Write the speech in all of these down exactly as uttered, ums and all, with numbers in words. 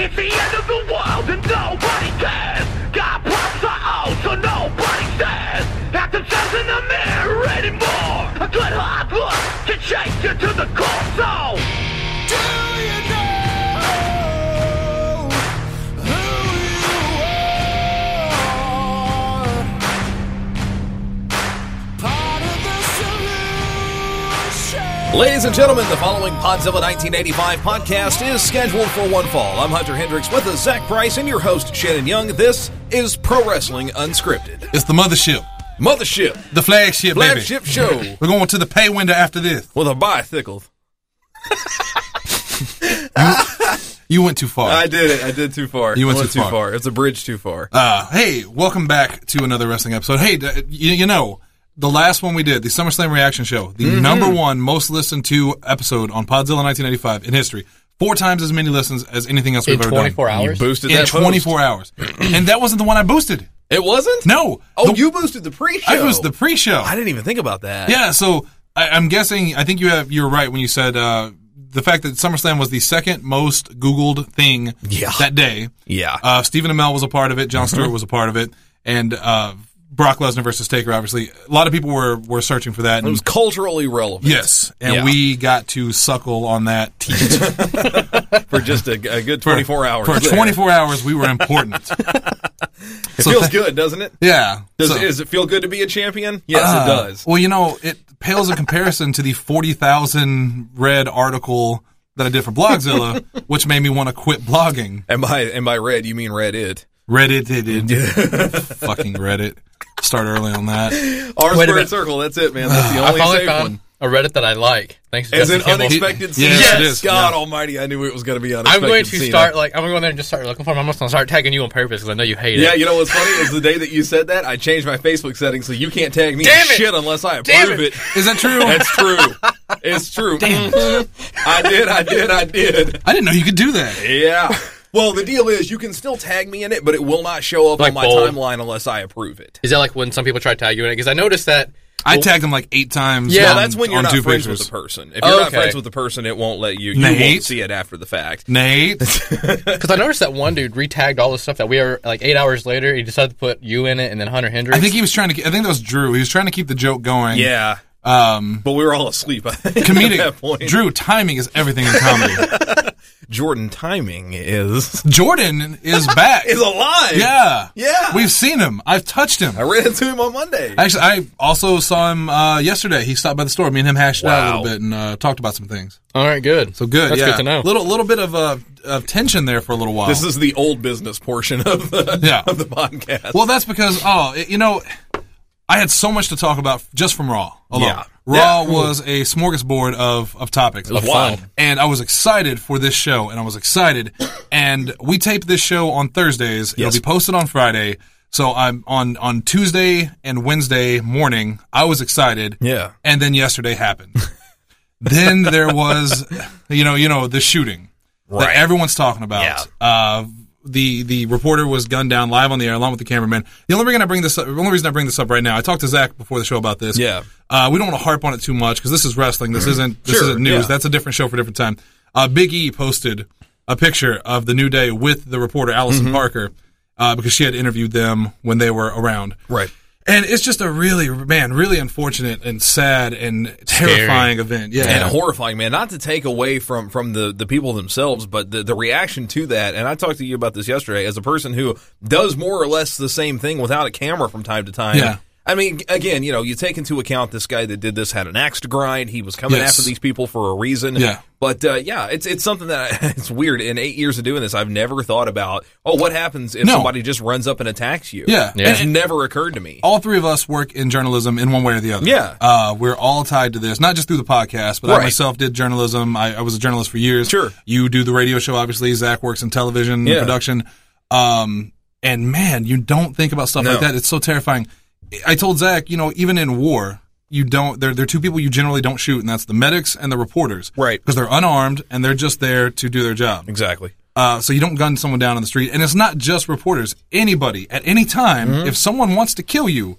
It's the end of the world and nobody cares. Got problems I own, so nobody stares at themselves in the mirror anymore. A good hard look can change you to the core. So, do you know who you are? Part of the solution. Ladies and gentlemen, the following Podzilla nineteen eighty-five podcast is scheduled for one fall. I'm Hunter Hendricks with us, Zach Price, and your host, Shannon Young. This is Pro Wrestling Unscripted. It's the mothership. Mothership. The flagship, Flagship baby. show. We're going to the pay window after this. With a bicycle. You, you went too far. I did it. I did too far. You went I went too too far. far. It's a bridge too far. Uh, hey, welcome back to another wrestling episode. Hey, d- you, you know, the last one we did, the SummerSlam reaction show, the Mm-hmm. number one most listened to episode on Podzilla nineteen eighty-five in history. Four times as many listens as anything else we've In ever twenty-four done. hours? You boosted In that post. twenty-four hours. And that wasn't the one I boosted. It wasn't? No. Oh, The- you boosted the pre-show. I boosted the pre-show. I didn't even think about that. Yeah, so I, I'm guessing, I think you have, you were right when you said, uh, the fact that SummerSlam was the second most Googled thing Yeah. that day. Yeah. Uh, Stephen Amell was a part of it. Jon Stewart was a part of it. And, uh, Brock Lesnar versus Taker, obviously. A lot of people were, were searching for that. It was And, culturally relevant. yes. And Yeah. we got to suckle on that teat. For just a, a good twenty-four hours. For there. twenty-four hours, we were important. It So feels th- good, doesn't it? Yeah. Does, So- does it feel good to be a champion? Yes, Uh, it does. Well, you know, it pales in comparison to the forty thousand read article that I did for Blogzilla, which made me want to quit blogging. And by and by red, you mean Reddit. Reddit, it did. Fucking Reddit. Start early on that. R Wait a squared minute. circle. That's it, man. That's the I only finally safe found one. a Reddit that I like. Thanks to As Justin an Kimball. unexpected scene. Yes, Yes, it is. God Yeah. Almighty! I knew it was going to be I'm unexpected. going to scene. start like I'm going to go in there and just start looking for them. I'm just going to start tagging you on purpose because I know you hate Yeah, it. you know what's funny is the day that you said that, I changed my Facebook settings so you can't tag me in Damn it! shit unless I Damn approve it! it. Is that true? That's true. It's true. Mhm. I did. I did. I did. I didn't know you could do that. Yeah. Well, the deal is you can still tag me in it, but it will not show up Like on my bold. timeline unless I approve it. Is that like when some people try to tag you in it? Because I noticed that. I tagged him like eight times. Yeah, on, that's when you're on not two friends pictures. with the person. If you're not Okay. friends with the person, it won't let you. You Nate? won't see it after the fact. Nate. Because I noticed that one dude retagged all the stuff that we were like eight hours later. He decided to put you in it and then Hunter Hendricks. I think he was trying to. I think that was Drew. He was trying to keep the joke going. Yeah, Um, but we were all asleep. I think, comedic. at that point. Drew, timing is everything in comedy. Jordan timing is Jordan is back. is alive. Yeah. Yeah. We've seen him. I've touched him. I ran into him on Monday. Actually, I also saw him uh, yesterday. He stopped by the store. Me and him hashed it out a Wow. little bit and uh, talked about some things. All right, good. So good. That's yeah. good to know. Little little bit of uh, of tension there for a little while. This is the old business portion of the Yeah. of the podcast. Well, that's because oh, it- you know, I had so much to talk about just from Raw alone. Yeah. Raw Yeah. was a smorgasbord of of topics. It was wild. And I was excited for this show, and I was excited. And we tape this show on Thursdays. Yes. It'll be posted on Friday. So I'm on on Tuesday and Wednesday morning. I was excited. Yeah. And then yesterday happened. Then there was, you know, you know, the shooting Right. that everyone's talking about. Yeah. Uh, the the reporter was gunned down live on the air along with the cameraman. The only reason I bring this up, the only reason I bring this up right now, I talked to Zach before the show about this. Yeah. Uh, we don't want to harp on it too much because this is wrestling. This isn't this Sure, isn't news. yeah. That's a different show for a different time. Uh, Big E posted a picture of the New Day with the reporter Allison Mm-hmm. Parker uh, because she had interviewed them when they were around. Right. And it's just a really, man, really unfortunate and sad and terrifying event. Yeah. And horrifying, man. Not to take away from, from the, the people themselves, but the, the reaction to that. And I talked to you about this yesterday as a person who does more or less the same thing without a camera from time to time. Yeah. I mean, again, you know, you take into account this guy that did this had an axe to grind. He was coming Yes. after these people for a reason. Yeah. But, uh, yeah, it's it's something that I, it's weird. In eight years of doing this, I've never thought about, oh, what happens if No. somebody just runs up and attacks you? Yeah. Yeah. It's never occurred to me. all three of us work in journalism in one way or the other. Yeah. Uh, we're all tied to this, not just through the podcast, but I Right. myself did journalism. I, I was a journalist for years. Sure. You do the radio show, obviously. Zach works in television Yeah. production. Um, and man, you don't think about stuff No. like that. It's so terrifying. I told Zach, you know, even in war, you don't, there, there are two people you generally don't shoot, and that's the medics and the reporters. Right. Because they're unarmed and they're just there to do their job. Exactly. Uh, so you don't gun someone down on the street. And it's not just reporters. Anybody, at any time, Mm-hmm. if someone wants to kill you,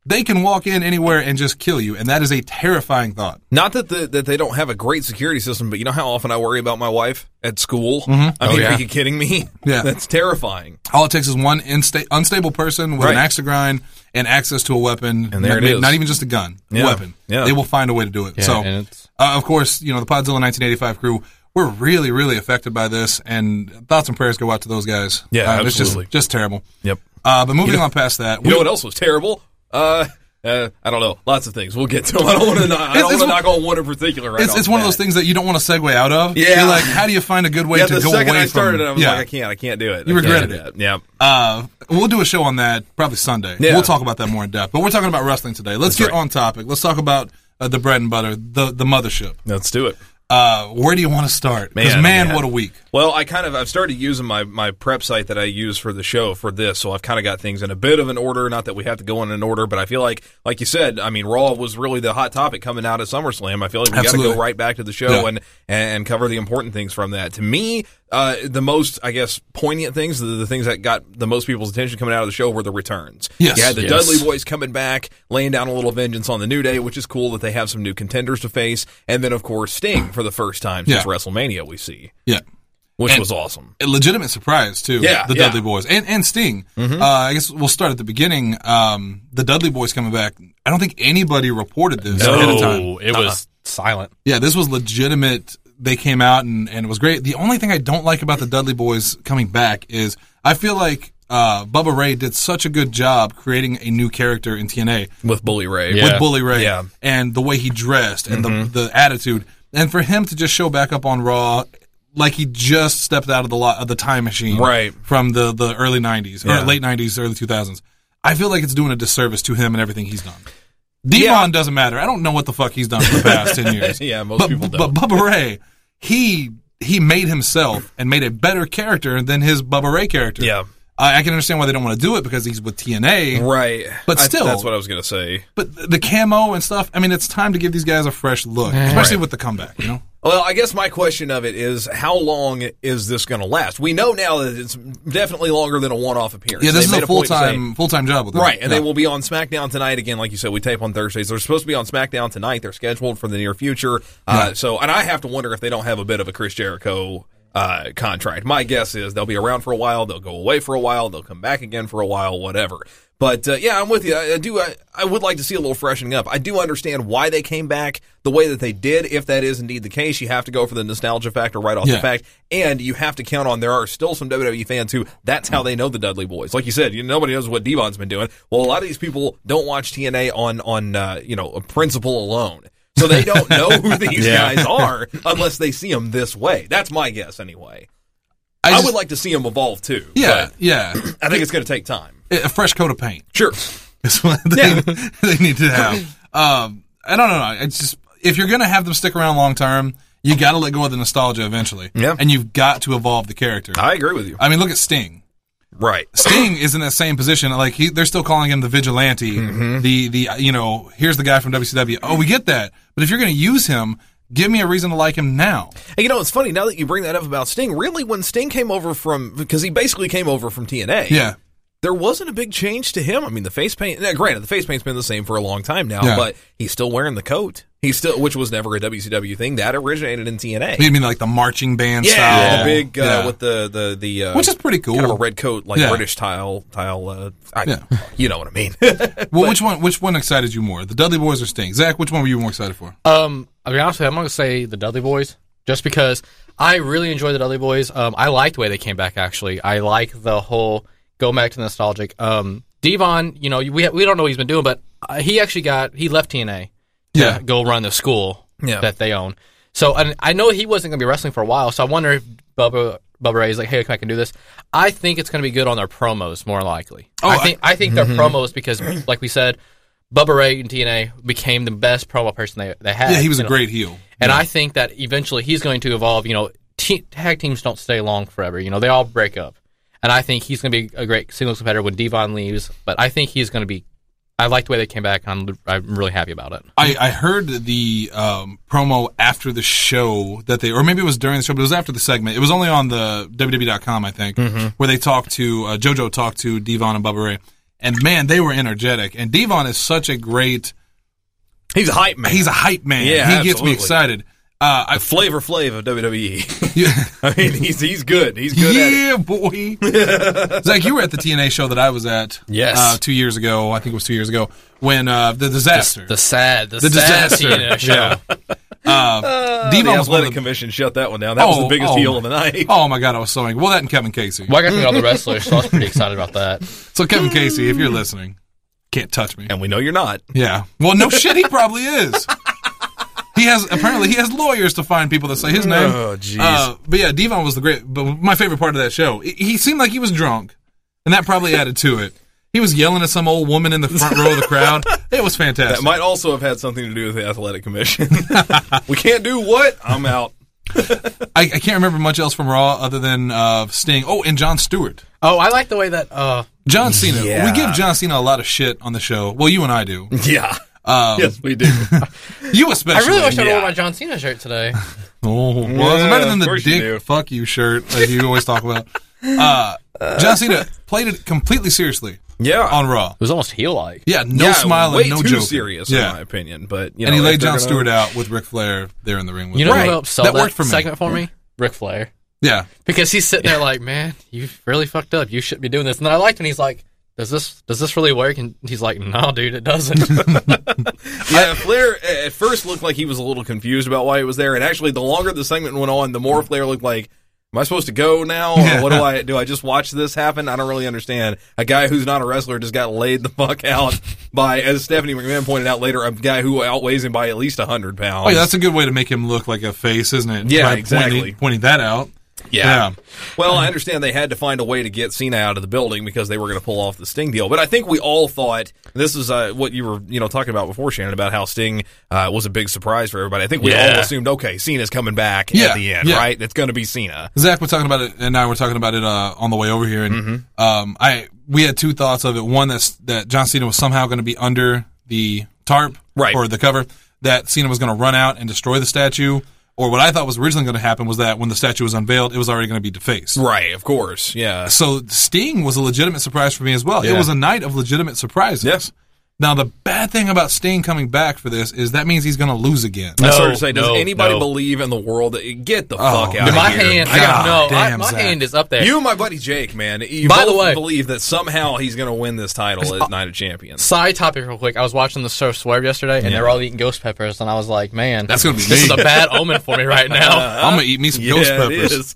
they can walk in anywhere and just kill you, and that is a terrifying thought. Not that the, that they don't have a great security system, but you know how often I worry about my wife at school? Mm-hmm. I Oh, mean, yeah. are you kidding me? Yeah. That's terrifying. All it takes is one insta- unstable person with Right. an axe to grind and access to a weapon. And there not, it is. Not even just a gun, Yeah. a weapon. Yeah. They will find a way to do it. Yeah, so, and it's- uh, of course, you know, the Podzilla nineteen eighty-five crew, we're really, really affected by this, and thoughts and prayers go out to those guys. Yeah, uh, It's absolutely. just, just terrible. Yep. Uh, but moving You know- on past that, You know what else was terrible? Uh, uh, I don't know. Lots of things. We'll get to them. I don't want to. I It's- don't want it's to one- knock on one in particular. Right It's, off it's the one of those bat. things that you don't want to segue out of. Yeah. You're like, how do you find a good way Yeah, to the go second away I started from it, I was yeah. like, I can't. I can't do it. You I can't regretted do it. that. Yeah. Uh, we'll do a show on that probably Sunday. Yeah. We'll talk about that more in depth. But we're talking about wrestling today. Let's That's get right. on topic. Let's talk about uh, the bread and butter, the the mothership. Let's do it. Uh, where do you want to start? Because Man, man, oh, man. what a week! Well, I kind of I've started using my my prep site that I use for the show for this, so I've kind of got things in a bit of an order. Not that we have to go in an order, but I feel like, like you said, I mean, Raw was really the hot topic coming out of SummerSlam. I feel like we got to Absolutely. go right back to the show Yeah. and and cover the important things from that. To me, uh, the most I guess poignant things, the, the things that got the most people's attention coming out of the show were the returns. Yes. You had the Yes. Dudley Boys coming back, laying down a little vengeance on the New Day, which is cool that they have some new contenders to face, and then of course Sting for the first time since Yeah. WrestleMania we see, Yeah, which And- was awesome. a legitimate surprise too. Yeah, the yeah. Dudley Boys and and Sting. Uh, I guess we'll start at the beginning. Um, the Dudley Boys coming back. I don't think anybody reported this ahead of time. No, it was silent. Yeah, this was legitimate. They came out and, and it was great. The only thing I don't like about the Dudley Boys coming back is I feel like uh, Bubba Ray did such a good job creating a new character in T N A With Bully Ray. Yeah. with Bully Ray Yeah. and the way he dressed and the, the attitude. And for him to just show back up on Raw like he just stepped out of the lo- of the time machine Right. from the, the early nineties Yeah. or late nineties, early two thousands. I feel like it's doing a disservice to him and everything he's done. Devon Yeah. doesn't matter. I don't know what the fuck he's done for the past ten years. Yeah, most but, people But don't. Bubba Ray, he he made himself and made a better character than his Bubba Ray character. Yeah. I, I can understand why they don't want to do it because he's with T N A. Right. But I- still- that's what I was going to say. But the camo and stuff, I mean, it's time to give these guys a fresh look, especially Right. with the comeback, you know? Well, I guess my question of it is, how long is this going to last? We know now that it's definitely longer than a one-off appearance. Yeah, this They is made a point to say- full-time full-time job with them. Right, and Yeah. they will be on SmackDown tonight again. Like you said, we tape on Thursdays. They're supposed to be on SmackDown tonight. They're scheduled for the near future. Uh, Yeah. So, and I have to wonder if they don't have a bit of a Chris Jericho uh, contract. My guess is they'll be around for a while. They'll go away for a while. They'll come back again for a while. Whatever. But uh, yeah, I'm with you. I, I do. I, I would like to see a little freshening up. I do understand why they came back the way that they did. If that is indeed the case, you have to go for the nostalgia factor right off Yeah. the fact, and you have to count on there are still some W W E fans who that's how they know the Dudley Boys. Like you said, you nobody knows what Devon's been doing. Well, a lot of these people don't watch T N A on on uh, you know a principle alone. So they don't know who these Yeah. guys are unless they see them this way. That's my guess anyway. I, I, just- would like to see them evolve too. Yeah, but yeah. I think it's going to take time. A fresh coat of paint. Sure. Is what they, Yeah. they need to have. Um, I don't know. It's just if you're going to have them stick around long term, you got to let go of the nostalgia eventually. Yeah. And you've got to evolve the character. I agree with you. I mean, look at Sting. Right. Sting is in that same position. Like he, they're still calling him the vigilante. Mm-hmm. The the you know, here's the guy from W C W. Oh, we get that. But if you're going to use him, give me a reason to like him now. And you know, it's funny now that you bring that up about Sting. Really, when Sting came over from, because he basically came over from T N A. Yeah. There wasn't a big change to him. I mean, the face paint. Now, granted, the face paint's been the same for a long time now, Yeah. but he's still wearing the coat. He's still, which was never a W C W thing. That originated in T N A. You mean like the marching band Yeah, style? the big uh, Yeah. with the the the uh, Which is pretty cool. Kind of a red coat, like Yeah. British tile tile. Uh, I, Yeah. You know what I mean? Well, which one? Which one excited you more, the Dudley Boys or Sting? Zach, which one were you more excited for? Um, I'll be honest with you, I'm going to say the Dudley Boys, just because I really enjoy the Dudley Boys. Um, I like the way they came back, actually. I like the whole go back to nostalgic. Um, Devon, you know, we we don't know what he's been doing, but uh, he actually got, he left T N A to Yeah. go run the school Yeah. that they own. So, and I know he wasn't going to be wrestling for a while, so I wonder if Bubba, Bubba Ray is like, hey, I can do this. I think it's going to be good on their promos, more likely. Oh, I think I, think their promos, because, like we said, Bubba Ray in T N A became the best promo person they, they had. Yeah, he was you a know. great heel. And I think that eventually he's going to evolve. You know, te- tag teams don't stay long forever. You know, they all break up. And I think he's going to be a great singles competitor when Devon leaves. But I think he's going to be. I like the way they came back. I'm, I'm really happy about it. I, I heard the um, promo after the show that they, or maybe it was during the show, but it was after the segment. It was only on the W W E dot com, I think, Mm-hmm. where they talked to, uh, JoJo talked to Devon and Bubba Ray. and man, they were energetic. And Devon is such a great. He's a hype man. He's a hype man. Yeah, he absolutely. gets me excited. Uh, I, the Flavor Flav of W W E. Yeah. I mean, he's he's good. He's good at it. Yeah, boy. Zach, you were at the T N A show that I was at. Yes. Uh, two years ago. I think it was two years ago when uh, the disaster. The, the sad, the, The sad disaster. T N A show. Yeah. Uh, Devon the was one of Athletic the, Commission shut that one down. That was Oh, the biggest oh. heel of the night. Oh my God, I was so angry. Well, that and Kevin Casey. Well, I got to meet all the wrestlers, so I was pretty excited about that. So Kevin Casey, if you're listening, can't touch me. And we know you're not. Yeah. Well, no shit, he probably is. He has apparently he has lawyers to find people that say his name. Oh, jeez. Uh, but yeah, Devon was the great. But my favorite part of that show, he- he seemed like he was drunk, and that probably added to it. He was yelling at some old woman in the front row of the crowd. It was fantastic. That might also have had something to do with the Athletic Commission. We can't do what? I'm out. I, I can't remember much else from Raw other than uh, Sting. Oh, and Jon Stewart. Oh, I like the way that. Uh, John Cena. Yeah. We give John Cena a lot of shit on the show. Well, you and I do. Yeah. Um, Yes, we do. You especially. I really wish I yeah. wore my John Cena shirt today. Oh, well, Yeah, it's better than of the course you do. dick fuck you shirt that you always talk about. Uh, John Cena played it completely seriously Yeah. on Raw. It was almost heel-like. Yeah, no yeah, smiling, way no too joking. serious, Yeah, in my opinion. But you know, and he if laid they're Jon gonna- Stewart out with Ric Flair there in the ring with You him. know Right. who helped sell That that, worked for me. segment for me? Ric Flair. Yeah, Because he's sitting there like, man, you really fucked up. You shouldn't be doing this. And then I liked when he's like, does this does this really work? And he's like, no, dude, it doesn't. Yeah, Flair at first looked like he was a little confused about why he was there, and actually, the longer the segment went on, the more Flair looked like, "Am I supposed to go now? Or what do I do? I just watch this happen? I don't really understand." A guy who's not a wrestler just got laid the fuck out by, as Stephanie McMahon pointed out later, a guy who outweighs him by at least a hundred pounds. oh yeah, that's a good way to make him look like a face, isn't it? Yeah, By exactly. Pointing, pointing that out. Yeah. Well, I understand they had to find a way to get Cena out of the building because they were going to pull off the Sting deal. But I think we all thought this is uh, what you were, you know, talking about before, Shannon, about how Sting uh, was a big surprise for everybody. I think we Yeah. all assumed, okay, Cena's coming back Yeah, at the end, yeah. right? It's going to be Cena. Zach, we're talking about it, and I were talking about it uh, on the way over here, and Mm-hmm. um, I we had two thoughts of it. One, that's that John Cena was somehow going to be under the tarp Right. or the cover, that Cena was going to run out and destroy the statue, or what I thought was originally going to happen was that when the statue was unveiled, it was already going to be defaced. Right, of course, yeah. So Sting was a legitimate surprise for me as well. It Yeah. was a night of legitimate surprises. Yes. Now, the bad thing about Sting coming back for this is that means he's going to lose again. I No, started to say, does no, anybody no. believe in the world that get the Oh, fuck out man. of my here? hand, I got I, no, I, damn, my Zach. hand is up there. you and my buddy Jake, man. You By both the way- believe that somehow he's going to win this title at Night of Champions. Side topic real quick. I was watching the show Swerve yesterday, and they were all eating ghost peppers, and I was like, man, That's gonna be this me. is a bad omen for me right now. I'm going to eat me some ghost Yeah, it peppers. is.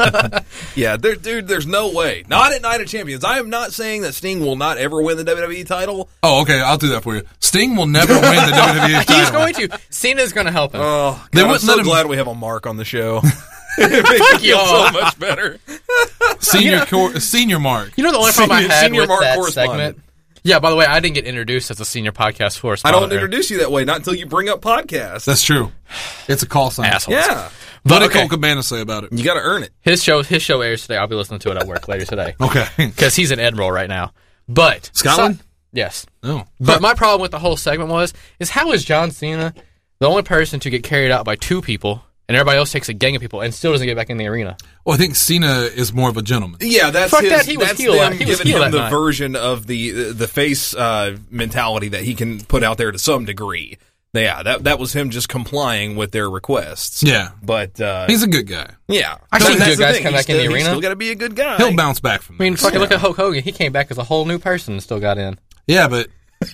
Yeah, there, dude, there's no way. Not at Night of Champions. I am not saying that Sting will not ever win the W W E title. Oh, okay, I'll do that for you. Sting will never win the W W E title. He's going to. Cena's going to help him. Oh, They God, I'm wouldn't so let him- glad we have a Mark on the show. It makes me feel so y'all. much better. Senior cor- senior Mark. You know the only problem Senior- I had senior with Mark that correspondent. segment? Yeah, by the way, I didn't get introduced as a senior podcast I correspondent. don't introduce you that way, not until you bring up podcasts. That's true. It's a call sign. Assholes. Yeah. What But did okay. Cole Cabana say about it? You got to earn it. His show, his show airs today. I'll be listening to it at work later today Okay. because he's in Edinburgh right now. But Scotland? so- yes. Oh. But my problem with the whole segment was is how is John Cena the only person to get carried out by two people, and everybody else takes a gang of people and still doesn't get back in the arena? Well, I think Cena is more of a gentleman. Yeah, that's Fuck his, that, he was that's heel them that- he was giving heel him that the night. version of the the face uh, mentality that he can put out there to some degree. Yeah, that that was him just complying with their requests. Yeah. But uh, He's a good guy. yeah, I've But seen that's good the guys thing. come He's back in the still- he's arena. Still got to be a good guy. He'll bounce back from I mean, this. fucking look at Hulk Hogan. He came back as a whole new person and still got in. Yeah, but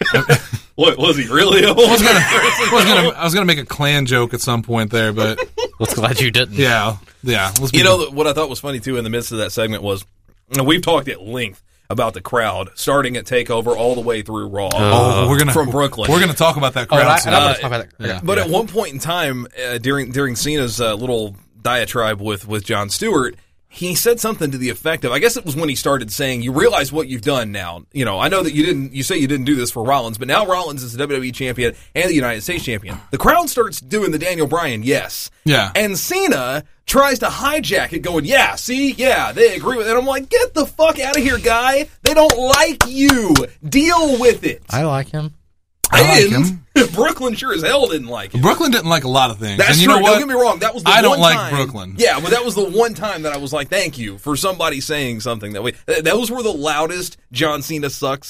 What was he really? I was gonna, I was gonna, I was gonna make a clan joke at some point there, but Let's glad you didn't. yeah, yeah. Let's be You know what I thought was funny too in the midst of that segment was, you know, we've talked at length about the crowd starting at Takeover all the way through Raw. oh, we're gonna from Brooklyn. We're gonna talk about that Oh, and crowd. I, soon. and I'm Uh, gonna talk about that. yeah. But at one point in time, uh, during during Cena's uh, little diatribe with with Jon Stewart, he said something to the effect of, I guess it was when he started saying, "You realize what you've done now. You know, I know that you didn't. You say you didn't do this for Rollins, but now Rollins is the W W E champion and the United States champion." The crowd starts doing the Daniel Bryan, yes, Yeah. and Cena tries to hijack it, going, "Yeah, see, yeah, they agree with it." I'm like, "Get the fuck out of here, guy! They don't like you. Deal with it." I like him. I like And him. Brooklyn sure as hell didn't like him. Brooklyn didn't like a lot of things. That's and you true. know what? Don't get me wrong. That was the I one don't like time, Brooklyn. Yeah, but that was the one time that I was like, "Thank you for somebody saying something that way." Th- Those were the loudest John Cena sucks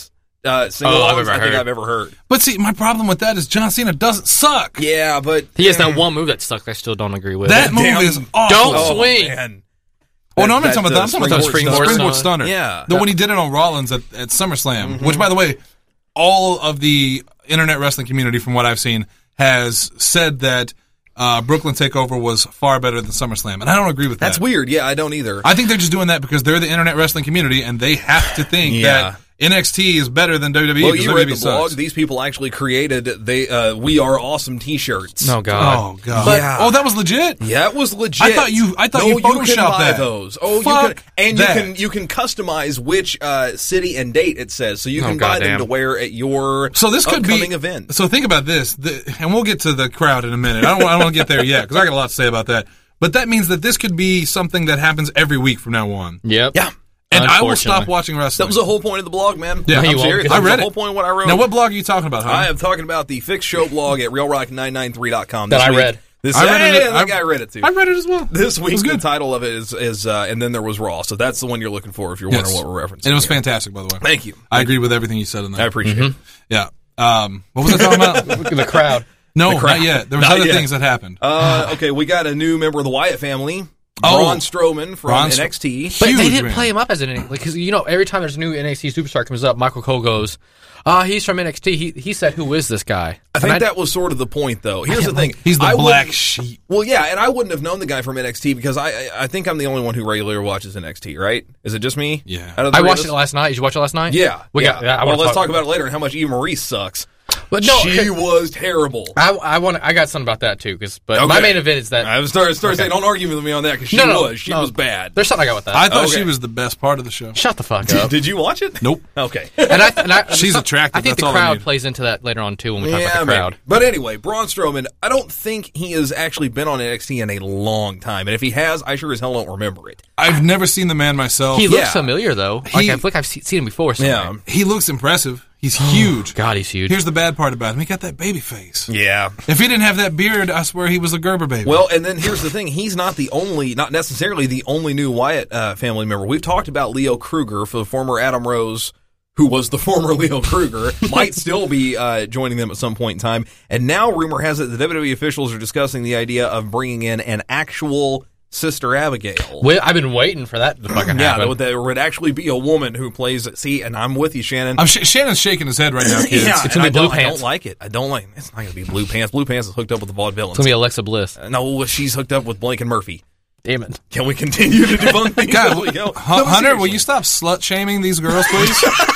uh, single Oh, I've ones ever I think heard. I've ever heard. But see, my problem with that is John Cena doesn't suck. Yeah, but He has that one move that sucks. I still don't agree with. That move Damn. is awful. Don't Oh, swing. man. Oh, no, I'm not That- talking about that. I'm talking about the springboard springboard, stunner. stunner. Yeah. The when he did it on Rollins at, at SummerSlam, Mm-hmm. which, by the way, all of the internet wrestling community, from what I've seen, has said that uh, Brooklyn Takeover was far better than SummerSlam, and I don't agree with that. That's weird. Yeah, I don't either. I think they're just doing that because they're the internet wrestling community, and they have to think Yeah. that N X T is better than W W E well, because you W read W E the blog. sucks. These people actually created they uh, "We Are Awesome" T-shirts. Oh God. Oh god! But- Yeah. Oh, that was legit. Yeah, it was legit. I thought you- I thought no, you can photoshopped buy that. those. Oh, Fuck you can, and that. you can you can customize which uh, city and date it says, so you Oh, can buy them goddamn. to wear at your So this could upcoming be event. So think about this, the, and we'll get to the crowd in a minute. I don't, I don't want to get there yet because I got a lot to say about that. But that means that this could be something that happens every week from now on. Yep. Yeah. And I will stop Unfortunately. watching wrestling. That was the whole point of the blog, man. Yeah. I'm No, you won't. serious. I That was read the it. whole point of what I wrote. Now, what blog are you talking about, huh? I am talking about the Fix Show blog at real rock nine nine three dot com. That this I week. read. This, I read hey, it. and I- that guy read it too. I read it as well. This It week, was the good. title of it is, is uh, and then there was Raw. So that's the one you're looking for if you're Yes. wondering what we're referencing. And it was here. fantastic, by the way. Thank you. I agree with everything you said in I that. appreciate Mm-hmm. it. Yeah. Um, what was I talking about? The crowd. No, crowd. not yet. There was Not other yet. things that happened. Uh, okay, we got a new member of the Wyatt family, Oh. Braun Strowman from Braun Str- N X T. But Huge, they didn't man. play him up as an N X T, like, because you know every time there's a new N X T superstar comes up, Michael Cole goes, "Ah, he's from N X T." He he said, "Who is this guy?" I think And that was sort of the point, though. Here's the thing: He's the I black wouldn't- sheep. Well, yeah, and I wouldn't have known the guy from N X T because I I, I think I'm the only one who regularly watches N X T. Right? Is it just me? Yeah. Out of the I three watched of it us? last night. Did you watch it last night? Yeah, We yeah. got. yeah I well, wanna let's talk about it later and how much Eva Marie sucks. But no, she was terrible. I I want. I got something about that too. Because but Okay. my main event is that I was starting start saying, don't argue with me on that because she No, no, was. She no. was bad. there's something I got with that. I thought Okay. she was the best part of the show. Shut the fuck up. Did you watch it? Nope. Okay. and I, and I, She's attractive, I think that's the all I crowd need. plays into that later on too when we talk Yeah, about the maybe. crowd. But anyway, Braun Strowman, I don't think he has actually been on N X T in a long time. And if he has, I sure as hell don't remember it. I've never seen the man myself. He Yeah. looks familiar though. Like He- I feel like I've se- seen him before. Somewhere. Yeah. He looks impressive. He's huge. God, he's huge. Here's the bad part about him. He got that baby face. Yeah. If he didn't have that beard, I swear he was a Gerber baby. Well, and then here's the thing. He's not the only, not necessarily the only new Wyatt uh, family member. We've talked about Leo Kruger, for the former Adam Rose, who was the former Leo Kruger, might still be uh, joining them at some point in time. And now rumor has it the W W E officials are discussing the idea of bringing in an actual Sister Abigail. Well, I've been waiting for that to fucking Yeah, happen. that would, there would actually be a woman who plays. See, and I'm with you, Shannon. I'm sh- Shannon's shaking his head right now, kids. yeah, It's and gonna I be Blue don't, I Pants. don't like it. I don't like. It's not going to be Blue Pants. Blue Pants is hooked up with the vaudevillains. It's gonna be Alexa Bliss. No, she's hooked up with Blake and Murphy. Damn it. Can we continue to debunk things? God, as we go? Hun- No, Hunter, will seriously. you stop slut shaming these girls, please?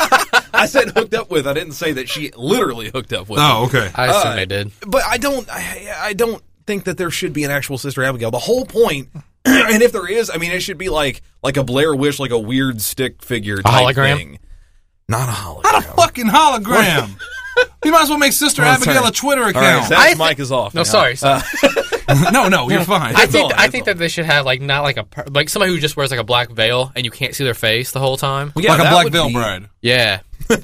I said hooked up with. I didn't say that she literally hooked up with. Oh, okay. I assume Uh, they did. But I don't. I, I don't think that there should be an actual Sister Abigail. The whole point, and if there is, I mean, it should be like like a Blair Witch, like a weird stick figure, type hologram? thing. Not a hologram. Not a fucking hologram. You might as well make Sister Oh, Abigail sorry. a Twitter All right, account. Zach's I thi- mic is off. No, now. sorry. sorry. no, no, you're fine. I think on, I it's think on. that they should have like not like a per- like somebody who just wears like a black veil and you can't see their face the whole time. Well, yeah, like a that black would veil be- bride. Yeah.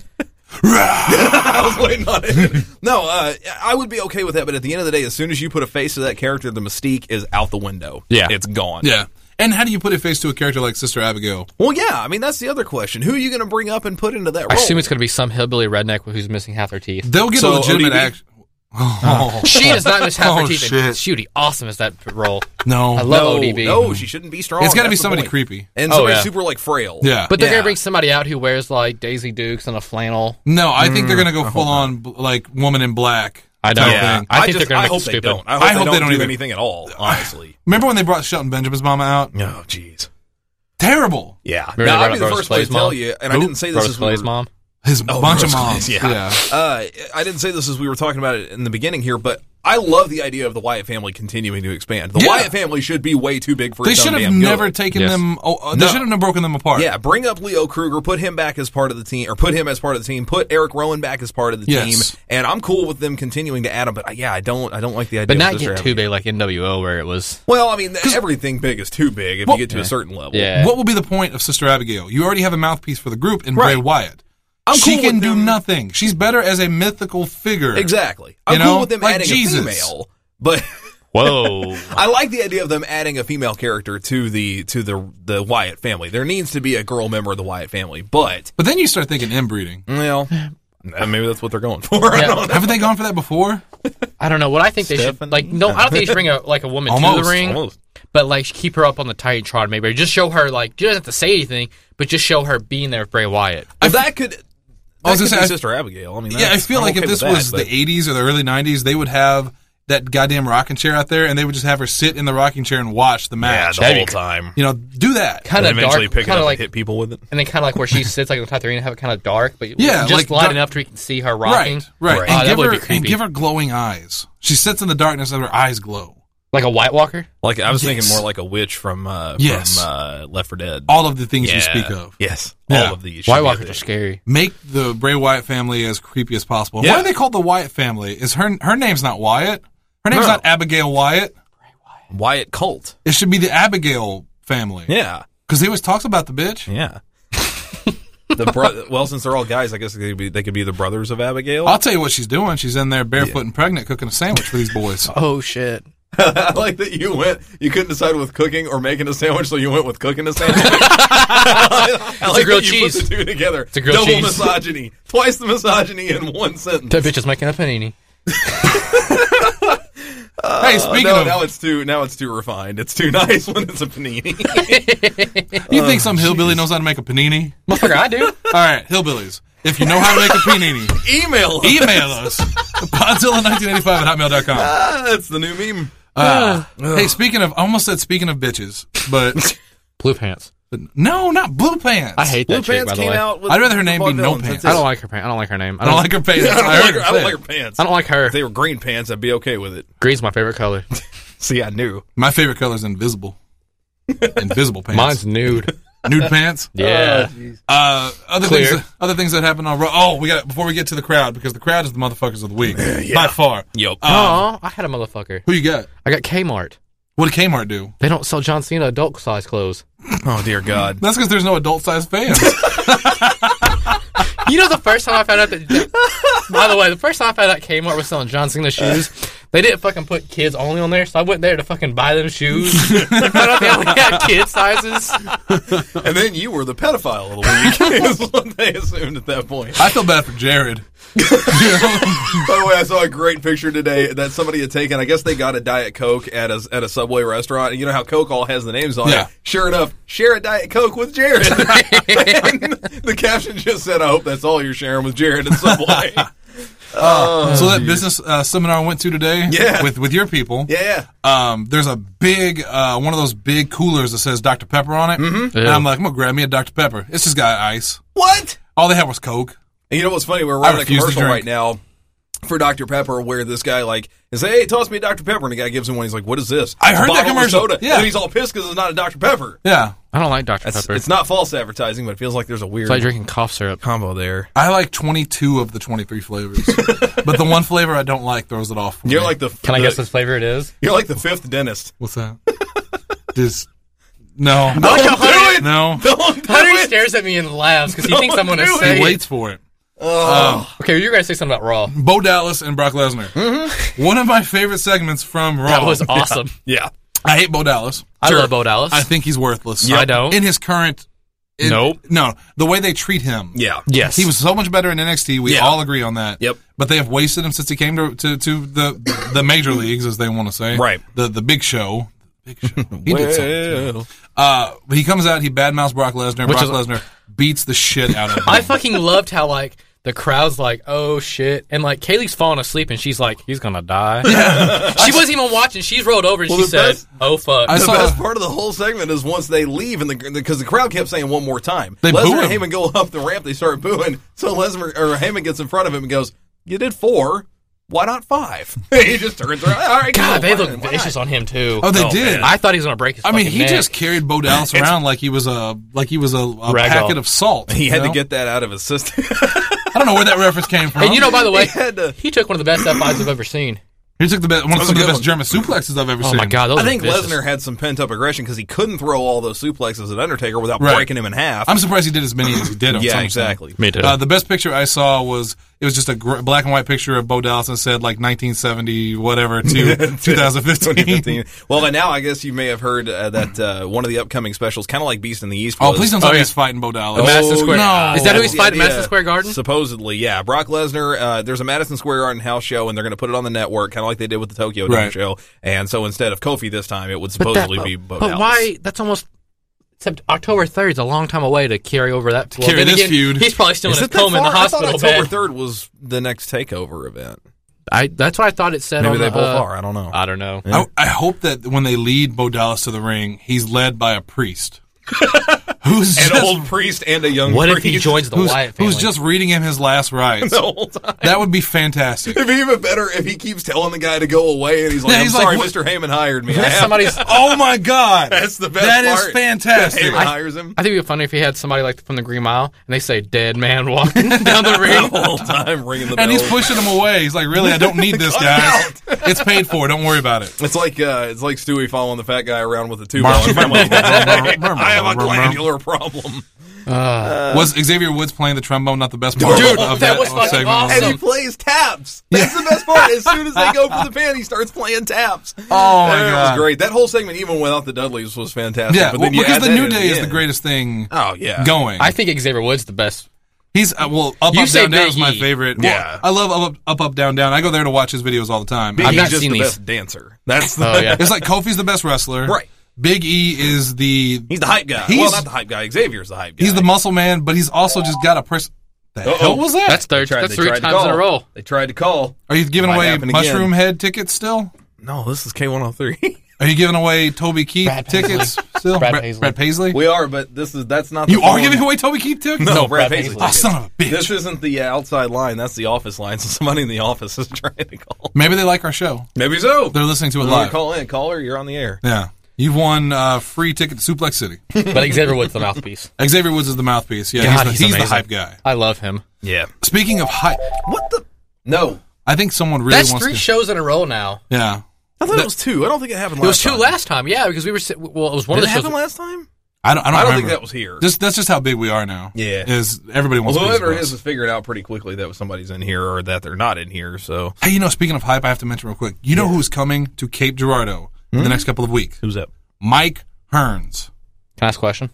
I was waiting on it. No, uh, I would be okay with that, but at the end of the day, as soon as you put a face to that character, the mystique is out the window. Yeah. It's gone. Yeah. And how do you put a face to a character like Sister Abigail? Well, yeah, I mean, that's the other question. Who are you going to bring up and put into that I role? assume it's going to be some hillbilly redneck who's missing half their teeth. They'll get So, a legitimate O D B? action. Oh. She does not miss half Oh, her teeth. shit. And she would be awesome as that role. No. I love no, O D B. no, she shouldn't be strong. It's got to be That's the somebody point. creepy. And Oh, somebody yeah. super, like, frail. Yeah. But they're Yeah. going to bring somebody out who wears like Daisy Dukes and a flannel. No, I think they're going to Mm, go full on, bl- like, woman in black. I don't. type Yeah, thing. I think just, they're gonna I make it hope they stupid. don't. I hope, I they, hope don't they don't do either. anything at all, honestly. Remember when they brought Shelton Benjamin's mama out? Oh, jeez. Terrible. Yeah. Remember Now, they I'd brought be the Rose first one to Clay's tell mom? you, and I Who? didn't say this Rose as we Clay's were- mom. His Oh, bunch Rose of moms. Clay's, yeah. Uh, I didn't say this as we were talking about it in the beginning here, but I love the idea of the Wyatt family continuing to expand. The Yeah. Wyatt family should be way too big for They its own should have damn good. never taken Yes. them. Oh, uh, they No. shouldn't have broken them apart. Yeah, bring up Leo Kruger, put him back as part of the team, or put him as part of the team, put Eric Rowan back as part of the Yes. team, and I'm cool with them continuing to add him. But uh, yeah, I don't, I don't like the idea. But of not Sister get too Abigail. big like N W O where it was. Well, I mean, everything big is too big if Well, you get to a certain level. Yeah. What will be the point of Sister Abigail? You already have a mouthpiece for the group in Bray Right. Wyatt. I'm she cool can with do them- nothing. She's better as a mythical figure. Exactly. I'm You cool know? with them Like adding Jesus. a female, but Whoa. I like the idea of them adding a female character to the to the the Wyatt family. There needs to be a girl member of the Wyatt family, but But then you start thinking inbreeding. well, maybe that's what they're going for. I Yeah. don't know. Haven't they gone for that before? I don't know. What I think they Stephanie? should like. No, I don't think they should bring a like a woman to Almost, the ring, almost. but like keep her up on the Titantron. Maybe just show her like she doesn't have to say anything, but just show her being there with Bray Wyatt. Well, that could. That I was could gonna be say, I- Sister Abigail. I mean, Yeah, I that's- feel I'm like okay if this with that, was but- the eighties or the early nineties, they would have that goddamn rocking chair out there, and they would just have her sit in the rocking chair and watch the yeah, match. the That'd whole be- time. You know, do that. Kind And of eventually dark, pick it kind up of like, and hit people with it. and then kind of like where she sits like on the top of the arena, have it kind of dark, but Yeah, just like light dark- enough to where you can see her rocking. Right, right. Right. And, Oh, that give would her, be and creepy. give her glowing eyes. She sits in the darkness and her eyes glow. Like a White Walker. Like I was Yes. thinking more like a witch from uh, Yes. from uh, Left four Dead. All of the things yeah. you speak of. Yes, Yeah. all of these. should White be Walkers there. are scary. Make the Bray Wyatt family as creepy as possible. Yeah. Why are they called the Wyatt family? Is her her name's not Wyatt? Her name's No. not Abigail Wyatt. Wyatt cult. It should be the Abigail family. Yeah, Because he always talks about the bitch. yeah. the bro- well, since they're all guys, I guess they could be they could be the brothers of Abigail. I'll tell you what she's doing. She's in there barefoot and pregnant cooking a sandwich for these boys. Oh shit. I like that you went. You couldn't decide with cooking or making a sandwich, so you went with cooking a sandwich. I a like grilled that you cheese. put the two together. It's a grilled Double cheese. misogyny, twice the misogyny in one sentence. That bitch is making a panini. Hey, speaking no, of, now it's too now it's too refined. It's too nice when it's a panini. you think some hillbilly knows how to make a panini? Motherfucker, I do. All right, hillbillies. If you know how to make a panini, Email. us. email us. Podzilla nineteen eighty-five at hotmail dot com. Ah, that's the new meme. Uh, hey, speaking of, I almost said speaking of bitches, but, Blue pants. but no, not Blue Pants. I hate Blue that chick, Pants by the came way. out. With I'd rather her name be Vaughn No Villains. Pants. That's I don't it. like her pants. I don't like her name. I don't like her pants. I don't, I like heard her, her I don't say like it. her pants. I don't like her. If they were green pants, I'd be okay with it. Green's my favorite color. See, I knew. My favorite color is invisible. Invisible pants. Mine's nude. nude pants. Yeah. Uh, other Clear. things. That, other things that happen on Raw. Oh, we got before we get to the crowd because the crowd is the motherfuckers of the week by far. Yep. Oh, I had a motherfucker. Who you got? I got Kmart. What did Kmart do? They don't sell John Cena adult size clothes. oh dear God. That's because there's no adult sized fans. You know, the first time I found out that. By the way, the first time I found out Kmart was selling John Cena shoes, they didn't fucking put kids only on there, so I went there to fucking buy them shoes. I found out they only had kid sizes. And then you were the pedophile of the week. Is what they assumed at that point. I feel bad for Jared. By the way, I saw a great picture today that somebody had taken. I guess they got a Diet Coke at a at a Subway restaurant. And you know how Coke all has the names on Yeah. it. Sure enough, share a Diet Coke with Jared. And the caption just said, "I hope that's all you're sharing with Jared at Subway." Uh, so that business uh, seminar I went to today, Yeah. with with your people, yeah. um, there's a big uh, one of those big coolers that says Doctor Pepper on it, mm-hmm. and Ew. I'm like, I'm gonna grab me a Doctor Pepper. It's just got ice. What? All they had was Coke. And you know what's funny? We're I running a refuse to commercial drink. right now for Doctor Pepper where this guy like is, hey, toss me a Doctor Pepper, and the guy gives him one. He's like, what is this? I It's a heard that bottle of commercial. Soda. Yeah. And then he's all pissed because it's not a Doctor Pepper. Yeah, I don't like Doctor That's, Pepper. it's not false advertising, but it feels like there's a weird It's like drinking cough syrup. combo there. I like twenty-two of the twenty-three flavors, but the one flavor I don't like throws it off. For You're me. like the Can I the- guess what flavor it is? You're like the fifth dentist. What's that? Just no, Don't do it. no. Don't do Hunter it. stares at me and laughs because he thinks I'm going to do it. say. He waits for it. Okay, you're going to say something about Raw. Bo Dallas and Brock Lesnar. Mm-hmm. One of my favorite segments from Raw. That was awesome. Yeah. I hate Bo Dallas. I love Bo Dallas. I think he's worthless. I don't. In his current. in- Nope. No, the way they treat him. Yeah. Yes. He was so much better in N X T. We Yeah. all agree on that. Yep. But they have wasted him since he came to to, to the the major leagues, as they want to say. Right. The the big show. Big show. He did something. Well, Uh, but he comes out. He badmouths Brock Lesnar. Which Brock is- Lesnar beats the shit out of him. I fucking loved how, like, the crowd's like, oh, shit. And, like, Kaylee's falling asleep, and she's like, he's gonna die. She wasn't even watching. She's rolled over, and Well, she the said, best- oh, fuck. I the saw- best part of the whole segment is once they leave, and the because the crowd kept saying one more time. They boo Lesnar and him. Heyman go up the ramp. They start booing. So Lesnar or Heyman gets in front of him and goes, "You did four. Why not five?" He just turns around. All right, God, cool, they fine, look why vicious not? on him, too. oh, they Oh, did. man. I thought he was gonna break his I mean, fucking he neck. just carried Bo Dallas around like he was a like he was a, a Ragdoll. packet of salt. He you had know? to get that out of his system. I don't know where that reference came from. And you know, by the way, He had to- he took one of the best F fives I've ever seen. He took the best, one of That was some a of the good best German suplexes I've ever Oh seen. my god, those I are think vicious. Lesnar had some pent up aggression because he couldn't throw all those suplexes at Undertaker without Right. breaking him in half. I'm surprised he did as many as he did. On yeah, SummerSlam. exactly. Me too. Uh, the best picture I saw was it was just a gr- black and white picture of Bo Dallas and said like nineteen seventy whatever to twenty fifteen. twenty fifteen. Well, and now I guess you may have heard uh, that uh, one of the upcoming specials, kind of like Beast in the East. Oh, was- please don't tell Oh, me yeah. he's fighting Bo Dallas. The Madison Oh, Square. no. Is that who he's That's the fighting? idea. Madison Square Garden? Supposedly, yeah. Brock Lesnar. Uh, there's a Madison Square Garden house show, and they're going to put it on the network, kind of like they did with the Tokyo Dome Right. show. And so instead of Kofi this time, it would But, that, supposedly be Bo but Dallas. why? That's almost. Except October third is a long time away to carry over that. Well, Carry then this again, feud. He's probably still Is in it his coma that in the far? I thought hospital October bed. third was the next takeover event. I, that's what I thought it said. Maybe on they the, both uh, are. I don't know. I don't know. I, I hope that when they lead Bo Dallas to the ring, he's led by a priest. Who's An just, old priest and a young What if priest. he joins the who's, Wyatt family? who's just reading him his last rites? the whole time? That would be fantastic. It'd be even better if he keeps telling the guy to go away, and he's like, Yeah, "I'm he's like, sorry, what- Mister Heyman hired me." I That's have somebody's. Oh my God, That's the best That is part. fantastic. Heyman I- hires him I think it'd be funny if he had somebody like from the Green Mile and they say "dead man" walking down the ring. the whole time, ringing the bell. And he's pushing him away. He's like, "Really, I don't need this, guys. It's paid for. Don't worry about it." It's like uh, it's like Stewie following the fat guy around with a tube. Mar- I have a glandular problem. Was Xavier Woods playing the trombone not the best part Dude, of that that, was fucking segment? awesome. And he plays taps. That's the best part. As soon as they go for the pin, he starts playing taps. Oh my That God. was great. That whole segment, even without the Dudleys, was fantastic. Yeah, but well, then you because add the that New in Day is end. the greatest thing Oh yeah, going. I think Xavier Woods the best. He's uh, well, up, You up, say down, down Big is my E. favorite. Yeah. Well, I love up, up, up, down, down. I go there to watch his videos all the time. Big I I've mean, E's not just seen the these. best dancer. That's the, Oh yeah. it's like Kofi's the best wrestler. right. Big E is the He's the hype guy. He's- well, not the hype guy. Xavier's the hype guy. he's the muscle man, but he's also just got a person. The Uh-oh. hell was that? That's third. Tried- That's they three tried to times in call. a row. They tried to call. Are you giving Might away happen Mushroom again. Head tickets still? No, this is K one oh three. Are you giving away Toby Keith Brad Paisley. tickets still? Brad Bra- Paisley. Brad Paisley? We are, but this is that's not. The You are phone. giving away Toby Keith tickets? No, No, Brad Brad Paisley. Paisley. Oh, son of a bitch. This isn't the uh, outside line. That's the office line. So somebody in the office is trying to call. Maybe they like our show. Maybe so. They're listening to it When live. you call in, caller, you're on the air. Yeah. You've won uh, free ticket to Suplex City. But Xavier Woods the mouthpiece. Xavier Woods is the mouthpiece. Yeah, God, he's, the, he's he's the amazing. hype guy. I love him. Yeah. Speaking of hype, What the? No. I think someone really That's wants three to. shows in a row now. Yeah. I thought it was two. I don't think it happened It was last two time. last time, yeah, because we were. si- Well, it was one Did it of the shows. happen last time? I don't. I don't, I don't remember. think that was here. Just that's just how big we are now. Yeah. Is everybody wants Well, to whoever be it is has figured out pretty quickly that somebody's in here or that they're not in here. So Hey, you know, speaking of hype, I have to mention real quick. You know who's coming to Cape Girardeau in the next couple of weeks? who's up? Mike Hearns. Can I ask a question?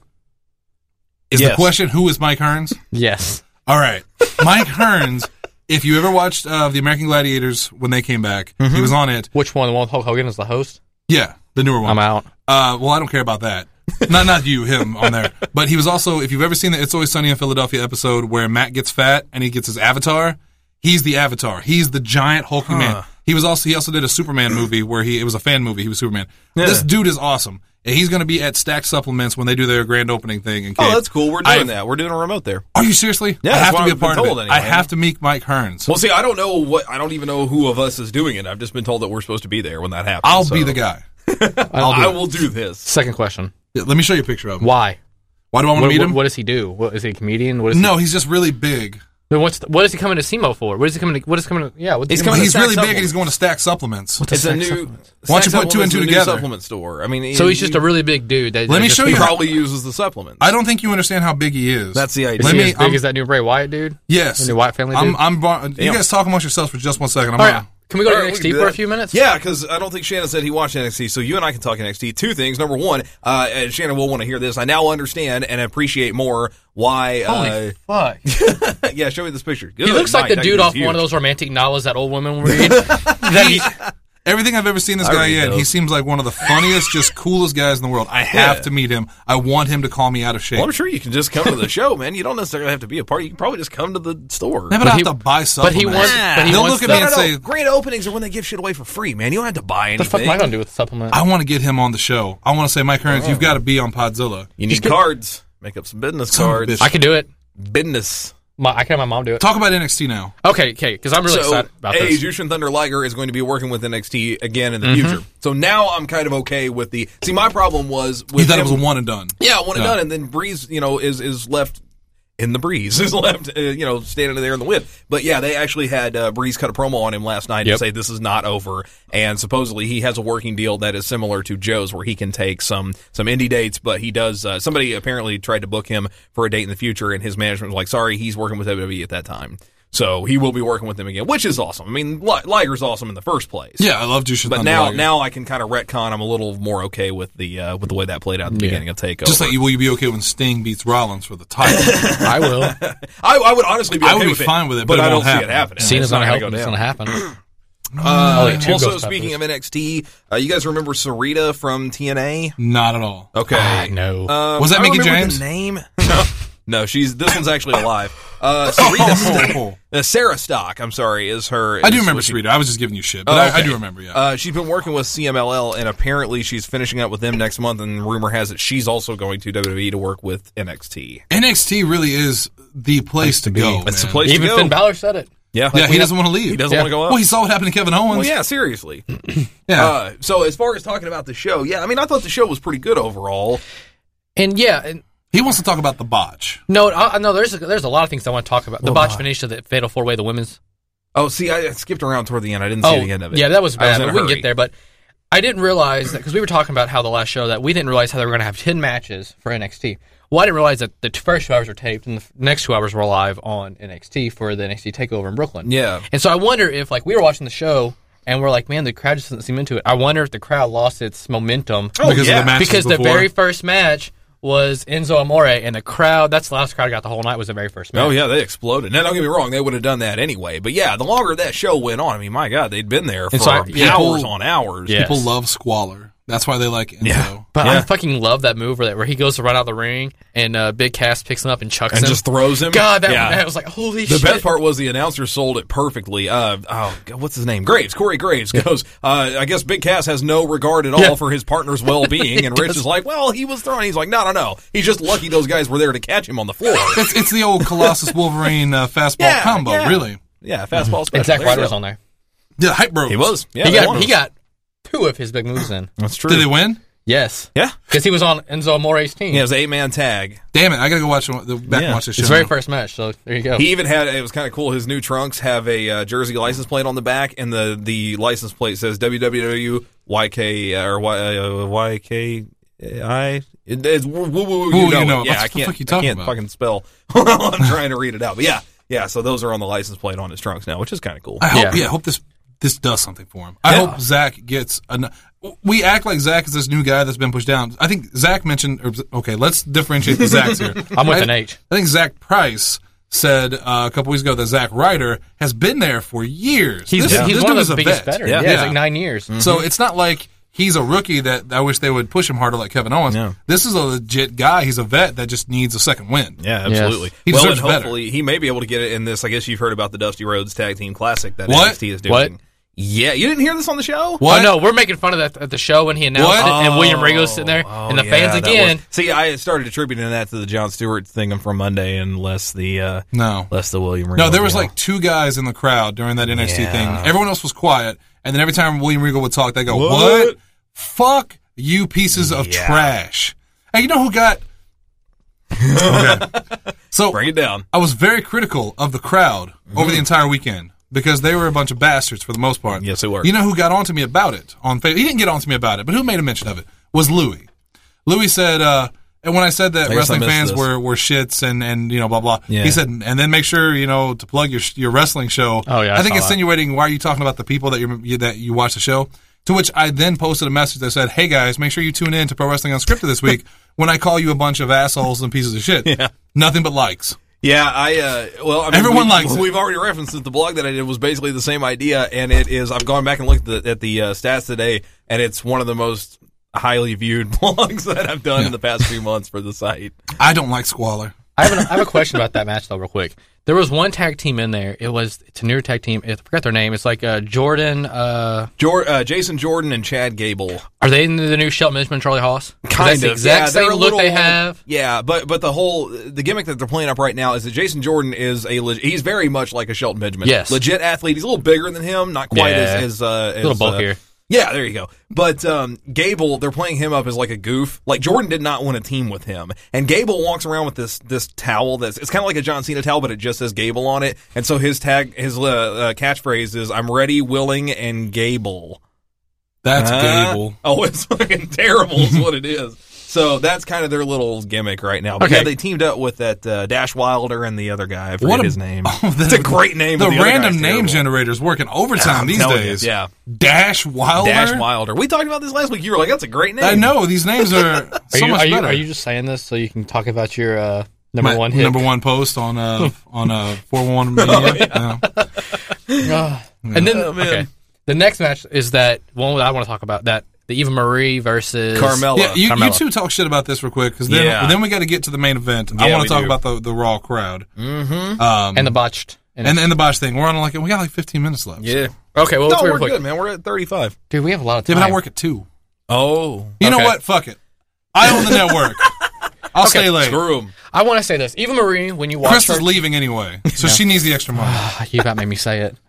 Is Yes. the question who is Mike Hearns? Yes. All right, Mike Hearns. If you ever watched uh, the American Gladiators when they came back, he was on it. Which one? The one with Hulk Hogan as the host? Yeah, the newer one. I'm out. Uh, well, I don't care about that. not not you, him on there. But he was also, if you've ever seen the It's Always Sunny in Philadelphia episode where Matt gets fat and he gets his avatar, he's the avatar. He's the giant hulking man. He was also he also did a Superman movie where he it was a fan movie. He was Superman. This dude is awesome. And he's going to be at Stack Supplements when they do their grand opening thing in Cape. Oh, that's cool. We're doing I- that. We're doing a remote there. Are you seriously? Yeah, I that's have to what be a I've been part of it. told I anyway. have to meet Mike Hearns. Well, see, I don't know what I don't even know who of us is doing it. I've just been told that we're supposed to be there when that happens. I'll so. be the guy. I'll do I it. will do this. Second question. Yeah, let me show you a picture of him. Why? Why do I want to What, meet what, him? what does he do? What, is he a comedian? What is no, he's just really big. He, then what's the, what is he coming to S E M O for? What is he coming to? What is coming to? Yeah. What's He's he coming coming to He's Stack really big and Supplements. he's going to Stack Supplements. It's a Stack new. Supplements? Why don't you Stack put two and Supplements two is a new together? Supplement store. I mean, So he- he's just he- a really big dude. That, Let that me just- show He you. probably uses the supplements. I don't think you understand how big he is. That's the idea. Is Let he me- as big I'm- as that new Bray Wyatt dude? Yes. The new Wyatt family I'm, dude? I'm, bar- you Damn. guys talk amongst yourselves for just one second. I'm All on. right. Can we go to All right, N X we T can do for that. a few minutes? Yeah, because I don't think Shannon said he watched N X T, so you and I can talk N X T. Two things. Number one, uh, and Shannon will want to hear this. I now understand and appreciate more why. Holy Uh, fuck. yeah, show me this picture. He looks like the That dude dude's off huge. one of those romantic novels that old women read. That He- he- everything I've ever seen this I guy read in, those. he seems like one of the funniest, just coolest guys in the world. I have Yeah. to meet him. I want him to call me out of shape. Well, I'm sure you can just come to the show, man. You don't necessarily have to be a part. You can probably just come to the store. Yeah, but, But I have he- to buy but supplements. he wants. But he They'll wants look at the, me and no, no, say- no. Grand openings are when they give shit away for free, man. You don't have to buy the fuck anything. am I going to do with the supplement? I want to get him on the show. I want to say, Mike Hearns, Oh. you've got to be on Podzilla. You need cards. Make up some business Son of a cards. bitch. I can do it. Business. My, I can have my mom do it. Talk about N X T now. Okay, okay, because I'm really so, excited about A, this. Jushin Thunder Liger is going to be working with N X T again in the Mm-hmm. future. So now I'm kind of okay with the. See, my problem was with You thought it him- was a one and done. Yeah, one and Yeah. done, and then Breeze, you know, is is left in the breeze is left, uh, you know, standing there in the wind. But yeah, they actually had uh, Breeze cut a promo on him last night Yep. to say this is not over, and supposedly he has a working deal that is similar to Joe's, where he can take some some indie dates, but he does. Uh, somebody apparently tried to book him for a date in the future, and his management was like, "Sorry, he's working with W W E at that time." So he will be working with them again, which is awesome. I mean, Li- Liger's awesome in the first place. Yeah, I love Jushin But Thunder now, Liger. now I can kind of retcon. I'm a little more okay with the uh, with the way that played out at the Yeah. beginning of Takeover. Just like, will you be okay when Sting beats Rollins for the title? I will. I, I would honestly be. I okay would be with fine it, with it, but, but it I don't won't see happen. it happening. Cena's It's not gonna help. go It's down. gonna happen. Uh, Only two also, Ghostbusters. speaking of N X T, uh, you guys remember Sarita from T N A? Not at all. Okay, Ah, no. Um, Was that I don't Mickie remember James? The name? No, no. She's this one's actually alive. Uh, Sarita, Oh, uh, Sarah Stock. I'm sorry, is her? I do is remember what she- Sarita. I was just giving you shit, but Oh, I, I okay. do remember. Yeah. Uh, she's been working with C M L L, and apparently she's finishing up with them next month. And rumor has it she's also going to W W E to work with N X T. N X T really is the place to go. It's the man. place Even to go. Finn Balor said it. Yeah, Yeah, Like, he doesn't want to leave. he doesn't Yeah. want to go up. Well, he saw what happened to Kevin Owens. Well, yeah, seriously. Yeah. Uh, so as far as talking about the show, yeah, I mean, I thought the show was pretty good overall. And yeah, and He wants to talk about the botch. no, I, no. There's a, there's a lot of things I want to talk about. The botch finish of the Fatal Four Way, the women's. Oh, see, I skipped around toward the end. I didn't see Oh, the end of it. yeah, that was I was bad. in but a we can hurry. get there, but I didn't realize that because we were talking about how the last show that we didn't realize how they were going to have ten matches for N X T. Well, I didn't realize that the t- first two hours were taped and the f- next two hours were live on N X T for the N X T Takeover in Brooklyn. Yeah. And so I wonder if, like, we were watching the show and we're like, man, the crowd just doesn't seem into it. I wonder if the crowd lost its momentum Oh, because yeah. of the matches because the before. very first match was Enzo Amore, and the crowd, that's the last crowd I got the whole night, was the very first match. Oh, yeah, they exploded. Now, don't get me wrong, they would have done that anyway. But yeah, the longer that show went on, I mean, my God, they'd been there for And so I- hours yeah. on hours. Yeah. People Yes. love squalor. That's why they like Enzo. Yeah. But Yeah. I fucking love that move where, that, where he goes to run out the ring and uh, Big Cass picks him up and chucks And him. just throws him. God, that, Yeah. that was like, holy The shit. best part was the announcer sold it perfectly. Uh, oh, God, what's his name? Graves. Corey Graves goes, uh, I guess Big Cass has no regard at all Yeah. for his partner's well-being. And Rich is like, well, he was thrown. He's like, no, no, no. He's just lucky those guys were there to catch him on the floor. It's, it's the old Colossus Wolverine uh, fastball Yeah, combo, yeah. really. Yeah, fastball special. And Zack There you Ryder was go. on there. Yeah, hype bros. He was. Yeah, he they got won. he got two of his big moves in. That's true. Did they win? Yes. Yeah. Because he was on Enzo Amore's team. Yeah, it was an eight-man tag. Damn it! I gotta go watch the back Yeah. and watch this show. His very now. first match, so there you go. He even had, it was kind of cool, his new trunks have a uh, jersey license plate on the back, and the, the license plate says W W W Y K, uh, or Y, uh, Y K I. It, it's woo woo woo. Woo, You you know, know it. it. Yeah, What I the can't, fuck you I talking can't about? fucking spell while I'm trying to read it out. But yeah, yeah, so those are on the license plate on his trunks now, which is kind of cool. I hope, Yeah. yeah, I hope this this does something for him. I Yeah. hope Zach gets. An, we act like Zach is this new guy that's been pushed down. I think Zach mentioned. Or, okay, let's differentiate the Zachs here. I'm with I, an H. I think Zach Price said uh, a couple weeks ago that Zach Ryder has been there for years. he's This- he's this one dude of is the a biggest vet. veterans. Yeah. Yeah, Yeah. it's like nine years. So it's not like he's a rookie that I wish they would push him harder like Kevin Owens. Yeah. This is a legit guy. He's a vet that just needs a second win. Yeah, absolutely. He well, and deserves better. hopefully he may be able to get it in this. I guess you've heard about the Dusty Rhodes Tag Team Classic that What? N X T is doing. What? Yeah, you didn't hear this on the show? What? Oh, no, we're making fun of that at the show when he announced What? it, and Oh, William Regal's sitting there, oh, and the yeah, fans that again. was- see, I started attributing that to the Jon Stewart thing from Monday, and less the uh, No. less the William Regal. No, there was deal. like two guys in the crowd during that N X T Yeah. thing. Everyone else was quiet, and then every time William Regal would talk, they go, "What? What? Fuck you, pieces of Yeah. trash!" And you know who got? Okay. So bring it down. I was very critical of the crowd over the entire weekend because they were a bunch of bastards for the most part. Yes, they were. You know who got onto me about it on Facebook? He didn't get onto me about it, but who made a mention of it was Louis. Louis said, uh, and when I said that I guess I wrestling missed fans this. were, were shits and, and, you know, blah, blah, Yeah. he said, and then make sure, you know, to plug your your wrestling show. Oh, yeah, I I think saw that. insinuating, why are you talking about the people that you you- that you watch the show? To which I then posted a message that said, hey guys, make sure you tune in to Pro Wrestling Unscripted this week when I call you a bunch of assholes and pieces of shit. Yeah. Nothing but likes. Yeah, I uh, well, I mean, Everyone we, likes it. We've already referenced that the blog that I did was basically the same idea, and it is. I've gone back and looked at the, at the uh, stats today, and it's one of the most highly viewed blogs that I've done Yeah. in the past few months for the site. I don't like squalor. I have, an, I have a question about that match, though, real quick. There was one tag team in there. It was it's a new tag team. I forgot their name. It's like uh, Jordan. Uh, Jor- uh, Jason Jordan and Chad Gable. are they in the new Shelton Benjamin, Charlie Haas? 'Cause Kind that's the of, exact yeah, they're same a look little- they have. Yeah, but but the whole the gimmick that they're playing up right now is that Jason Jordan is a leg- he's very much like a Shelton Benjamin. Yes. legit athlete. He's a little bigger than him, not quite Yeah. as as uh, A little as, bulkier. Uh, Yeah, there you go. But um, Gable, they're playing him up as like a goof. Like Jordan did not want to team with him, and Gable walks around with this this towel that's it's kind of like a John Cena towel, but it just says Gable on it. And so his tag, his uh, uh, catchphrase is "I'm ready, willing, and Gable." That's uh, Gable. Oh, it's fucking terrible. Is what it is. So that's kind of their little gimmick right now. But Okay. yeah, they teamed up with that uh, Dash Wilder and the other guy. I forget What a- his name. Oh, the- it's a great name. The, but the other random guy's name terrible. generators working overtime I'm these telling you, days. yeah. Dash Wilder. Dash Wilder. We talked about this last week. You were like, "That's a great name." I know these names are Are so you, much are, you, better. are you just saying this so you can talk about your uh, number My one hit? number one post on uh on uh four one one media. Yeah. Ah. and then Oh, man. okay, the next match is that one that I want to talk about, that the Eva Marie versus Carmella. Yeah, you, you Carmella. two talk shit about this real quick because then Yeah. then we got to get to the main event. I Yeah, want we to talk do. about the the Raw crowd Mm-hmm. um, and the botched. And, and and the botch thing. We're on like we got like fifteen minutes left. Yeah. okay, well, No, let's real we're quick. good, man. We're at thirty-five. Dude, we have a lot of Yeah, time. but I work at two. Oh. You know Okay. what? Fuck it. I own the network. I'll Okay, stay late. Screw him. I want to say this. Eva Marie, when you watch Chris her, is leaving anyway, so she needs the extra money. you about made me say it.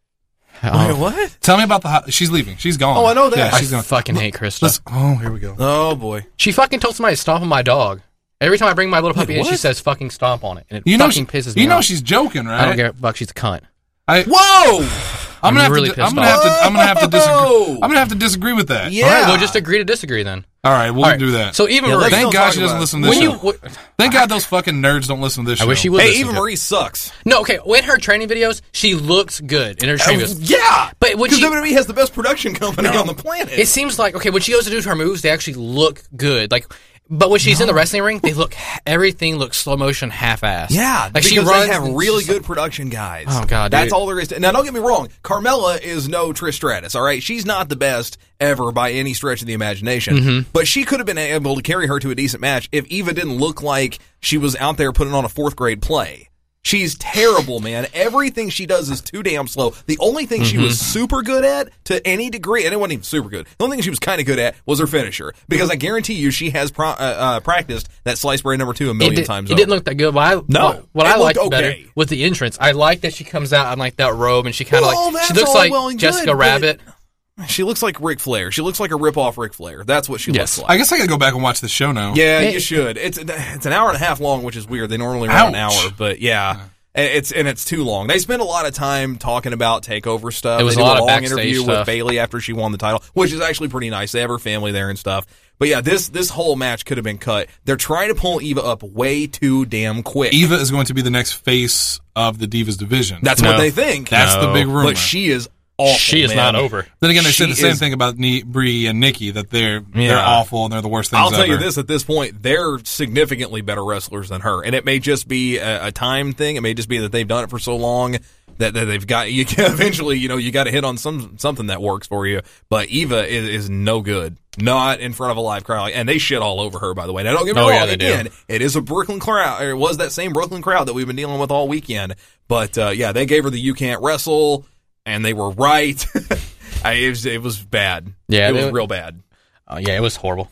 Wait, Oh, what? Tell me about the. Ho- she's leaving. She's gone. Oh, I know that. Yeah, I she's gone. fucking hate Krista. Let's. Oh, here we go. Oh, boy. She fucking told somebody to stomp on my dog. Every time I bring my little puppy in, she what? says fucking stomp on it. And it You know fucking she, pisses me You know off. she's joking, right? I don't give a fuck. She's a cunt. I, Whoa! I'm gonna I'm have really to. pissed I'm gonna have off. to. I'm gonna have to disagree. Whoa! I'm gonna have to disagree with that. Yeah. All right, well, just agree to disagree then. All right, we'll All right, do that. So Eva Yeah, Marie, let's Thank don't God talk she doesn't about it. listen to this when you, show. w- Thank God those fucking nerds don't listen to this I show. wish she would. Hey, listen Eva to it. Marie sucks. No, okay. In her training videos, she looks good in her training Oh, videos. yeah! But when Because she- W W E has the best production company on the planet. It seems like, okay, when she goes to do her moves, they actually look good. Like, but when she's in the wrestling ring, they look, everything looks slow motion, half-assed. Yeah, like because she runs. they have and really she's good production guys. Oh, God, that's dude. all there is. To, now, don't get me wrong. Carmella is no Trish Stratus. All right, she's not the best ever by any stretch of the imagination. Mm-hmm. But she could have been able to carry her to a decent match if Eva didn't look like she was out there putting on a fourth grade play. She's terrible, man. Everything she does is too damn slow. The only thing she Mm-hmm. was super good at, to any degree, and it wasn't even super good, the only thing she was kind of good at was her finisher. Because I guarantee you she has pro- uh, uh, practiced that slice bread number two a It, million did, times it over. didn't look that good. But I, No, what, what it I looked liked better okay. was the entrance. I like that she comes out in like that robe and she kind of Well, like she that's looks all like well and Jessica good, but- Rabbit. She looks like Ric Flair. She looks like a rip-off Ric Flair. That's what she Yes. looks like. I guess I gotta go back and watch the show now. Yeah, Hey. you should. It's it's an hour and a half long, which is weird. They normally run an Ouch. hour, but yeah. It's and it's too long. They spend a lot of time talking about takeover stuff. It was they a do lot a of long backstage interview stuff. with Bailey after she won the title, which is actually pretty nice. They have her family there and stuff. But yeah, this this whole match could have been cut. They're trying to pull Eva up way too damn quick. Eva is going to be the next face of the Divas division. That's No. what they think. That's the No. big rumor. But she is awful. She is man. not over. Then again, they said She the same is- thing about Ne- Brie and Nikki, that they're they're Yeah. awful and they're the worst things I'll tell you ever. this: at this point, they're significantly better wrestlers than her, and it may just be a, a time thing. It may just be that they've done it for so long that, that they've got. You can, eventually, you know, you got to hit on some something that works for you. But Eva is, is no good, not in front of a live crowd, and they shit all over her. By the way, now don't get me Oh, wrong. yeah, they do. Again, it is a Brooklyn crowd, or it was that same Brooklyn crowd that we've been dealing with all weekend. But uh, yeah, they gave her the "you can't wrestle," and they were right. I, it, was, it was bad. Yeah, it was they- real bad. Oh, yeah, it was horrible.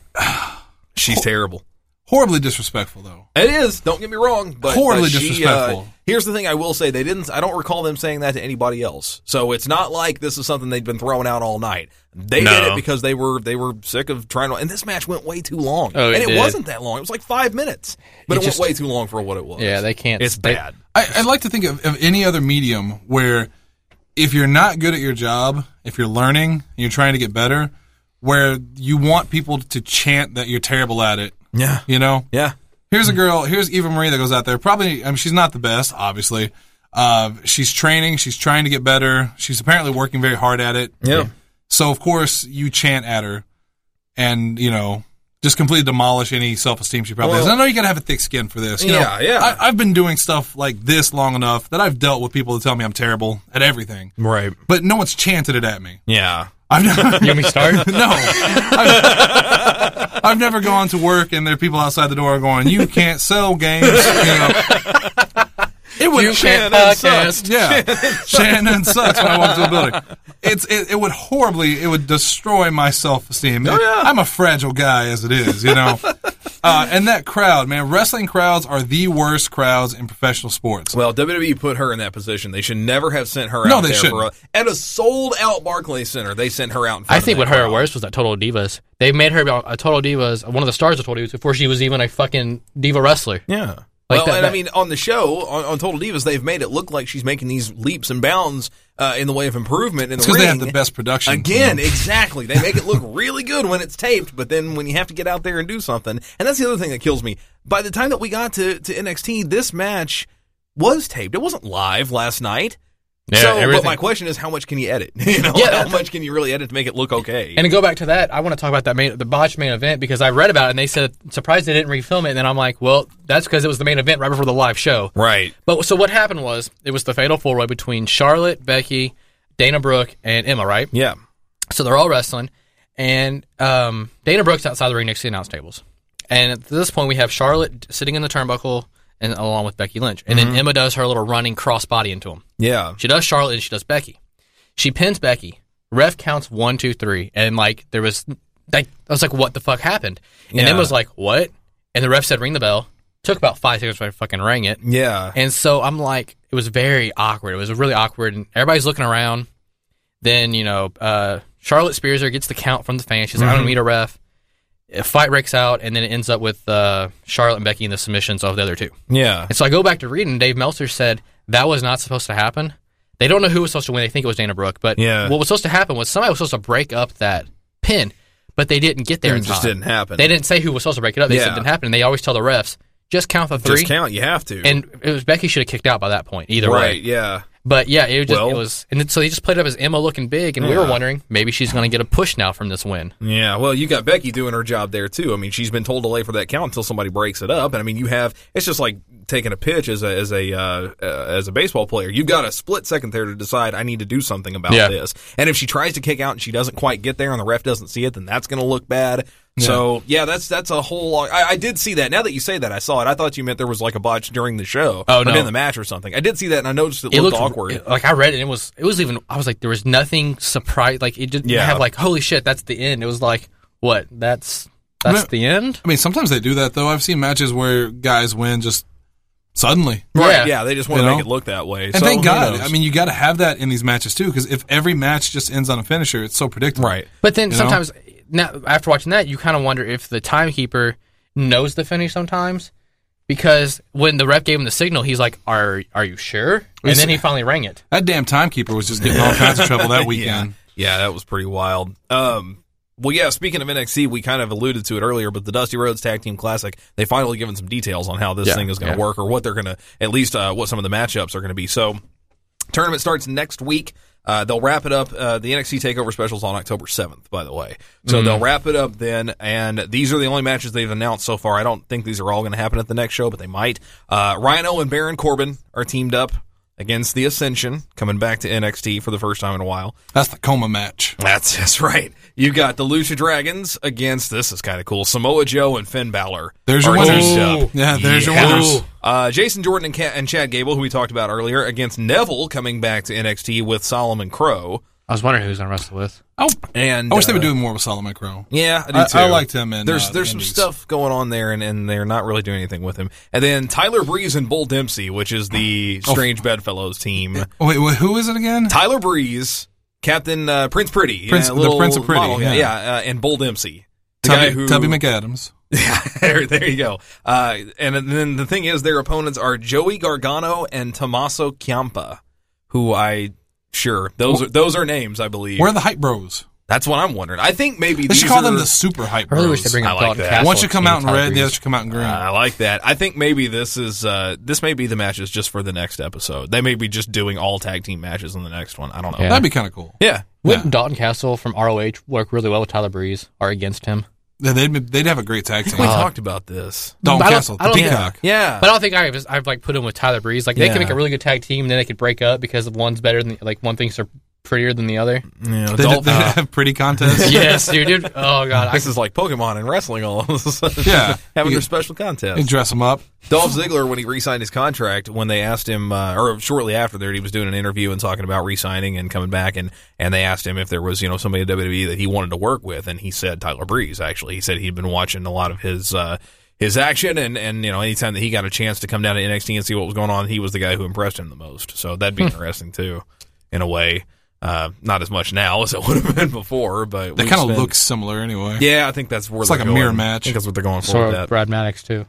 She's terrible. Horribly disrespectful, though. It is. Don't get me wrong, but Horribly but she, disrespectful. Uh, here's the thing: I will say they didn't. I don't recall them saying that to anybody else. So it's not like this is something they'd been throwing out all night. They No. did it because they were they were sick of trying to. And this match went way too long. Oh, it and it did. wasn't that long. It was like five minutes, but It it, just- went way too long for what it was. Yeah, they can't. It's they- bad. I, I'd like to think of, of any other medium where if you're not good at your job, if you're learning, and you're trying to get better, where you want people to chant that you're terrible at it. Yeah. You know? Yeah. Here's a girl, here's Eva Marie that goes out there. Probably, I mean, she's not the best, obviously. Uh, she's training, she's trying to get better. She's apparently working very hard at it. Yeah. So, of course, you chant at her and, you know, just completely demolish any self-esteem she probably Well- has. I know you gotta have a thick skin for this. You Yeah, know, yeah. I, I've been doing stuff like this long enough that I've dealt with people that tell me I'm terrible at everything. Right. But no one's chanted it at me. Yeah. I've never, You want me to start? no. I've, I've never gone to work and there are people outside the door going, you can't sell games. You know? It would You Shannon can't sucks. podcast. Yeah, Shannon sucks when I walk into a building. It's it, it would horribly it would destroy my self esteem. Oh, yeah. I'm a fragile guy as it is, you know. uh, and that crowd, man, wrestling crowds are the worst crowds in professional sports. Well, W W E put her in that position. They should never have sent her No, out they there for a, shouldn't. at a sold out Barclays Center. They sent her out in front I think of what that hurt her crowd. worse was that Total Divas. They made her a Total Divas, one of the stars of Total Divas, before she was even a fucking diva wrestler. Yeah. Like well, that- and that- I mean, on the show, on, on Total Divas, they've made it look like she's making these leaps and bounds uh, in the way of improvement in the It's 'cause ring. they have the best production. Again, exactly. They make it look really good when it's taped, but then when you have to get out there and do something, and that's the other thing that kills me. By the time that we got to, to N X T, this match was taped. It wasn't live last night. Yeah, so, but everything- my question is, how much can you edit? You know, Yeah, how that's- much can you really edit to make it look okay? And to go back to that, I want to talk about that main, the botched main event, because I read about it and they said surprised they didn't refilm it. And then I'm like, well, that's because it was the main event right before the live show. Right. But so what happened was it was the fatal four way between Charlotte, Becky, Dana Brooke, and Emma, right? Yeah. So they're all wrestling, and um, Dana Brooke's outside the ring next to the announce tables. And at this point, we have Charlotte sitting in the turnbuckle, and along with Becky Lynch, and then Emma does her little running crossbody into him. Yeah. She does Charlotte and she does Becky. She pins Becky. Ref counts one, two, three, and like there was, like I was like, what the fuck happened? And Yeah. Emma's like, what? And the ref said, ring the bell. Took about five seconds before I fucking rang it. Yeah. And so I'm like, it was very awkward. It was really awkward, and everybody's looking around. Then you know, uh, Charlotte spears her, gets the count from the fan. She's like, I don't meet a ref. A fight breaks out, and then it ends up with uh, Charlotte and Becky in the submissions of the other two. Yeah. And so I go back to reading, and Dave Meltzer said that was not supposed to happen. They don't know who was supposed to win. They think it was Dana Brooke. But Yeah. what was supposed to happen was somebody was supposed to break up that pin, but they didn't get there It in just time. didn't happen. They didn't say who was supposed to break it up. They Yeah. said it didn't happen. And they always tell the refs, just count the three. Just count. You have to. And it was Becky should have kicked out by that point, either right. way. Yeah. But yeah, it was just, Well- it was, and then, so they just played up as Emma looking big, and we were Yeah. wondering maybe she's going to get a push now from this win. Yeah, well, you got Becky doing her job there too. I mean, she's been told to lay for that count until somebody breaks it up. And I mean, you have it's just like taking a pitch as a as a uh, uh, as a baseball player. You've got a split second there to decide I need to do something about Yeah. this. And if she tries to kick out and she doesn't quite get there and the ref doesn't see it, then that's going to look bad. So yeah, that's that's a whole. Lot. I, I did see that. Now that you say that, I saw it. I thought you meant there was like a botch during the show, Oh, or no. in the match or something. I did see that, and I noticed it, It looked looked awkward. it- like I read it, and it was it was even. I was like, there was nothing surprise. Like it didn't Yeah. have like, holy shit, that's the end. It was like, what? That's that's I mean- the end. I mean, sometimes they do that though. I've seen matches where guys win just suddenly. Right? Yeah. Yeah, they just want You to know? make it look that way. And So, thank who God. knows? I mean, you got to have that in these matches too, because if every match just ends on a finisher, it's so predictable. right? But then You know? sometimes, now after watching that, you kind of wonder if the timekeeper knows the finish sometimes, because when the ref gave him the signal, he's like, "Are are you sure?" And then he finally rang it. That damn timekeeper was just getting all kinds of trouble that weekend. Yeah, yeah, that was pretty wild. Um, well, yeah, speaking of N X T, we kind of alluded to it earlier, but the Dusty Rhodes Tag Team Classic, they finally given some details on how this Yeah, thing is going to yeah. work, or what they're going to, at least uh, what some of the matchups are going to be. So, tournament starts next week. Uh, they'll wrap it up. Uh, the N X T TakeOver specials on October seventh, by the way. So they'll wrap it up then, and these are the only matches they've announced so far. I don't think these are all going to happen at the next show, but they might. Uh, Rhino and Baron Corbin are teamed up against the Ascension, coming back to N X T for the first time in a while. That's the coma match. That's that's right. You got the Lucha Dragons against, this is kind of cool, Samoa Joe and Finn Balor. There's your are winners. teamed up. Yeah, there's your Yeah. winners. Uh, Jason Jordan and, Ca- and Chad Gable, who we talked about earlier, against Neville coming back to N X T with Solomon Crow. I was wondering who's going to wrestle with. Oh, And I wish they uh, would do more with Solomon Crow. Yeah, I do I- too. I liked him in, There's uh, there's the some Indies. stuff going on there, and, and they're not really doing anything with him. And then Tyler Breeze and Bull Dempsey, which is the Strange Bedfellows team. Oh, wait, wait, who is it again? Tyler Breeze, Captain uh, Prince Pretty, Prince- yeah, the little Prince of Pretty, model guy, yeah. yeah, uh, and Bull Dempsey, the guy Tubby, who Tubby McAdams. Yeah, there, there you go. Uh, and then the thing is, their opponents are Joey Gargano and Tommaso Ciampa, who I sure those are those are names I believe. Where are the hype bros? That's what I'm wondering. I think maybe They these should call are, them the super hype I really bros. wish they bring I up like Dalton that. Castle. One should come Team out in Tyler red, the Breeze. other should come out in green. Uh, I like that. I think maybe this is uh, this may be the matches just for the next episode. They may be just doing all tag team matches in the next one. I don't know. Yeah. That'd be kind of cool. Yeah. Wouldn't Dalton Castle from R O H work really well with Tyler Breeze or against him? Yeah, They'd, be- they'd have a great tag team. We Uh, talked about this. Dalton I don't- Castle, I the don't- Peacock. Yeah. But I don't think I've I've like put him with Tyler Breeze. Like they Yeah. could make a really good tag team, and then they could break up because one's better than like one thinks they're prettier than the other. Yeah, They, Dolph, they uh, have pretty contests. Yes, dude. dude. Oh god, I, this is like Pokemon and wrestling all of a sudden. Yeah. having You- their special contest. You dress them up. Dolph Ziggler, when he re-signed his contract, when they asked him, uh, or shortly after that, he was doing an interview and talking about re-signing and coming back, and, and they asked him if there was, you know, somebody at W W E that he wanted to work with, and he said Tyler Breeze, actually. He said he'd been watching a lot of his, uh, his action, and, and, you know, anytime that he got a chance to come down to N X T and see what was going on, he was the guy who impressed him the most. So that'd be interesting, too, in a way. Uh, not as much now as it would have been before, but They we've kind of spent- look similar anyway. Yeah, I think that's where It's they're like a going. mirror match. I think that's what they're going for so with that. Brad Maddox too.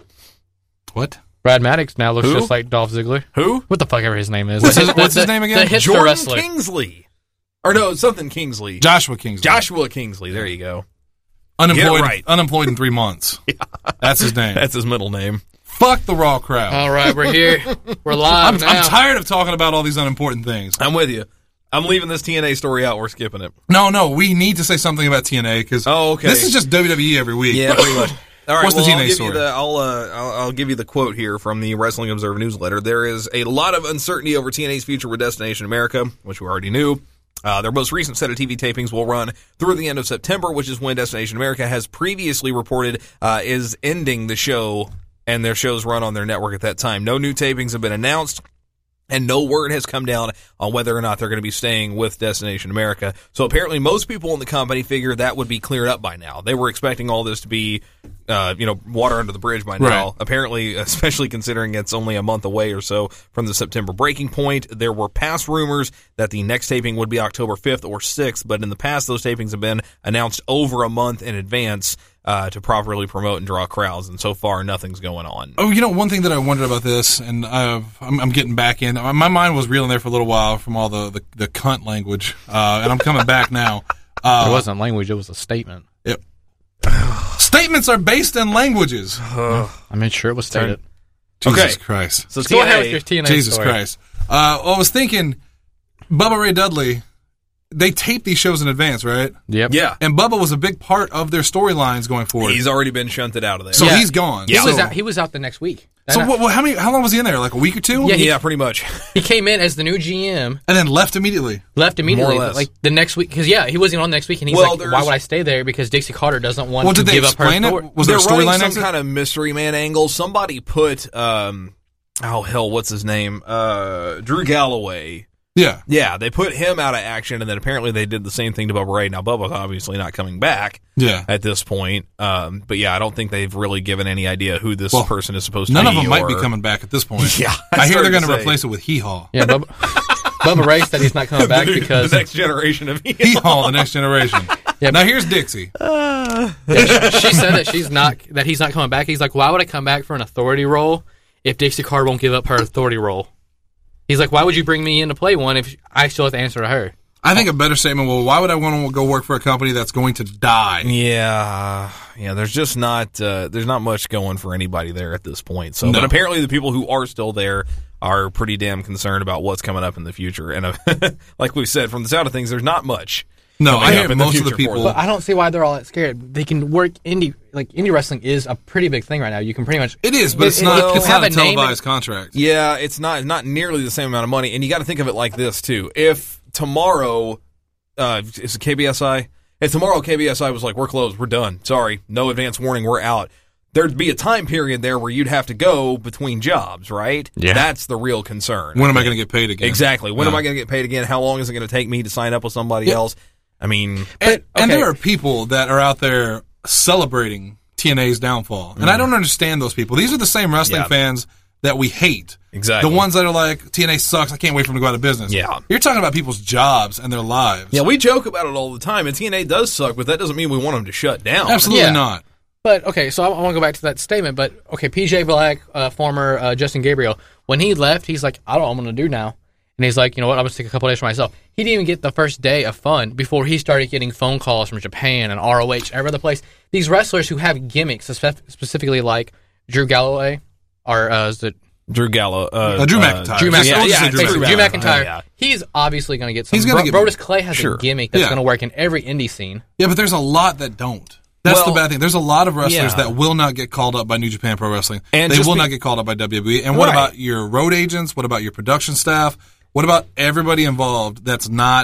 What? Brad Maddox now looks Who? just like Dolph Ziggler. Who? What the fuck ever his name is? What's The- his- the- what's his the- name again? The hipster Jordan wrestler. Kingsley. Or no, something Kingsley. Joshua Kingsley. Joshua Kingsley. There you go. Unemployed, Get it right. unemployed in three months. That's his name. That's his middle name. Fuck the Raw crowd. All right, we're here. We're live I'm, now. I'm tired of talking about all these unimportant things. I'm with you. I'm leaving this T N A story out. We're skipping it. No, no, we need to say something about T N A because Oh, okay. this is just W W E every week. Yeah, pretty much. All right, What's the well, T N A I'll give story? You the, I'll, uh, I'll, I'll give you the quote here from the Wrestling Observer newsletter. There is a lot of uncertainty over T N A's future with Destination America, which we already knew. Uh, their most recent set of T V tapings will run through the end of September, which is when Destination America has previously reported uh, is ending the show, and their shows run on their network at that time. No new tapings have been announced, and no word has come down on whether or not they're going to be staying with Destination America. So apparently most people in the company figure that would be cleared up by now. They were expecting all this to be, uh, you know, water under the bridge by now. Right. Apparently, especially considering it's only a month away or so from the September breaking point. There were past rumors that the next taping would be October fifth or sixth, but in the past those tapings have been announced over a month in advance uh, to properly promote and draw crowds, and so far nothing's going on. Oh, you know, one thing that I wondered about this, and uh, I'm, I'm getting back in. My mind was reeling there for a little while from all the, the, the cunt language, uh, and I'm coming back now. Uh, It wasn't language; it was a statement. it- statements are based in languages. I made sure it was stated. Jesus Okay. Christ. So Go ahead with T N A your T N A Jesus story. Christ. Uh, I was thinking, Bubba Ray Dudley, they tape these shows in advance, right? Yep. Yeah, And Bubba was a big part of their storylines going forward. he's already been shunted out of there. so Yeah. he's gone. He so, was out. He was out the next week. so And I- what, what, how many? How long was he in there? Like a week or two? Yeah, he- yeah, pretty much. he came in as the new G M, And then left immediately. left immediately, More or less. like the next week. Because yeah, he wasn't on next week, and he's Well, like, there's- "Why would I stay there?" Because Dixie Carter doesn't want Well, to did they give up her explain it? authority. Was They're there a running storyline some exit? kind of mystery man angle. Somebody put, um, oh hell, what's his name? Uh, Drew Galloway. Yeah. Yeah, they put him out of action, and then apparently they did the same thing to Bubba Ray. Now Bubba's obviously not coming back Yeah. at this point, um, but yeah, I don't think they've really given any idea who this Well, person is supposed to None be. of them might be or- coming back at this point. Yeah, I, hear started they're going to to say. replace it with Hee Haw. Yeah, Bubba, Bubba Ray said he's not coming back the, because the next generation of Hee Haw, the next generation. Yeah. Now here's Dixie. yeah, she, she said that she's not that he's not coming back. He's like, "Why would I come back for an authority role if Dixie Carter won't give up her authority role?" He's like, "Why would you bring me in to play one if I still have to answer to her?" I think a better statement. Well, why would I want to go work for a company that's going to die? Yeah, yeah. There's just not uh, there's not much going for anybody there at this point. So, No. but apparently the people who are still there are pretty damn concerned about what's coming up in the future. And uh, like we've said, from the sound of things, there's not much. No, coming I up hear in the most of the future for people. them. But I don't see why they're all that scared. They can work indie like indie wrestling is a pretty big thing right now. You can pretty much It is, but it's If- not. if It's you have not a a name televised contract. Yeah, it's not not nearly the same amount of money, and you got to think of it like this too. If tomorrow, uh, is it K B S I? If tomorrow K B S I was like, "We're closed, we're done. Sorry, no advance warning, we're out." There'd be a time period there where you'd have to go between jobs, right? Yeah. That's the real concern. When am I going to get paid again? Exactly. When am Yeah. I going to get paid again? How long is it going to take me to sign up with somebody else? I mean, And, and okay. there are people that are out there celebrating T N A's downfall, and I don't understand those people. These are the same wrestling Yeah. fans that we hate. Exactly. The ones that are like, T N A sucks. I can't wait for them to go out of business. Yeah. You're talking about people's jobs and their lives. yeah, we joke about it all the time, and T N A does suck, but that doesn't mean we want them to shut down. Absolutely Yeah. not. But okay, so I, I want to go back to that statement. But okay, P J Black, uh, former uh, Justin Gabriel, when he left, he's like, "I don't know what I'm going to do now," and he's like, "You know what? I'm going to take a couple days for myself." He didn't even get the first day of fun before he started getting phone calls from Japan and R O H, every other place. These wrestlers who have gimmicks, spe- specifically like Drew Galloway, or uh, is it Drew Gallo. Uh, Uh, Drew McIntyre. Drew Just- McIntyre? we'll just yeah, say it's Drew Basically, McIntyre. Drew McIntyre. Yeah. He's obviously going to get some. He's gonna Bro- get- Brodus Clay has Sure. a gimmick that's Yeah. going to work in every indie scene. Yeah, but there's a lot that don't. That's Well, the bad thing. There's a lot of wrestlers yeah. that will not get called up by New Japan Pro Wrestling. And they just will be- not get called up by W W E. And what Right. about your road agents? What about your production staff? What about everybody involved that's not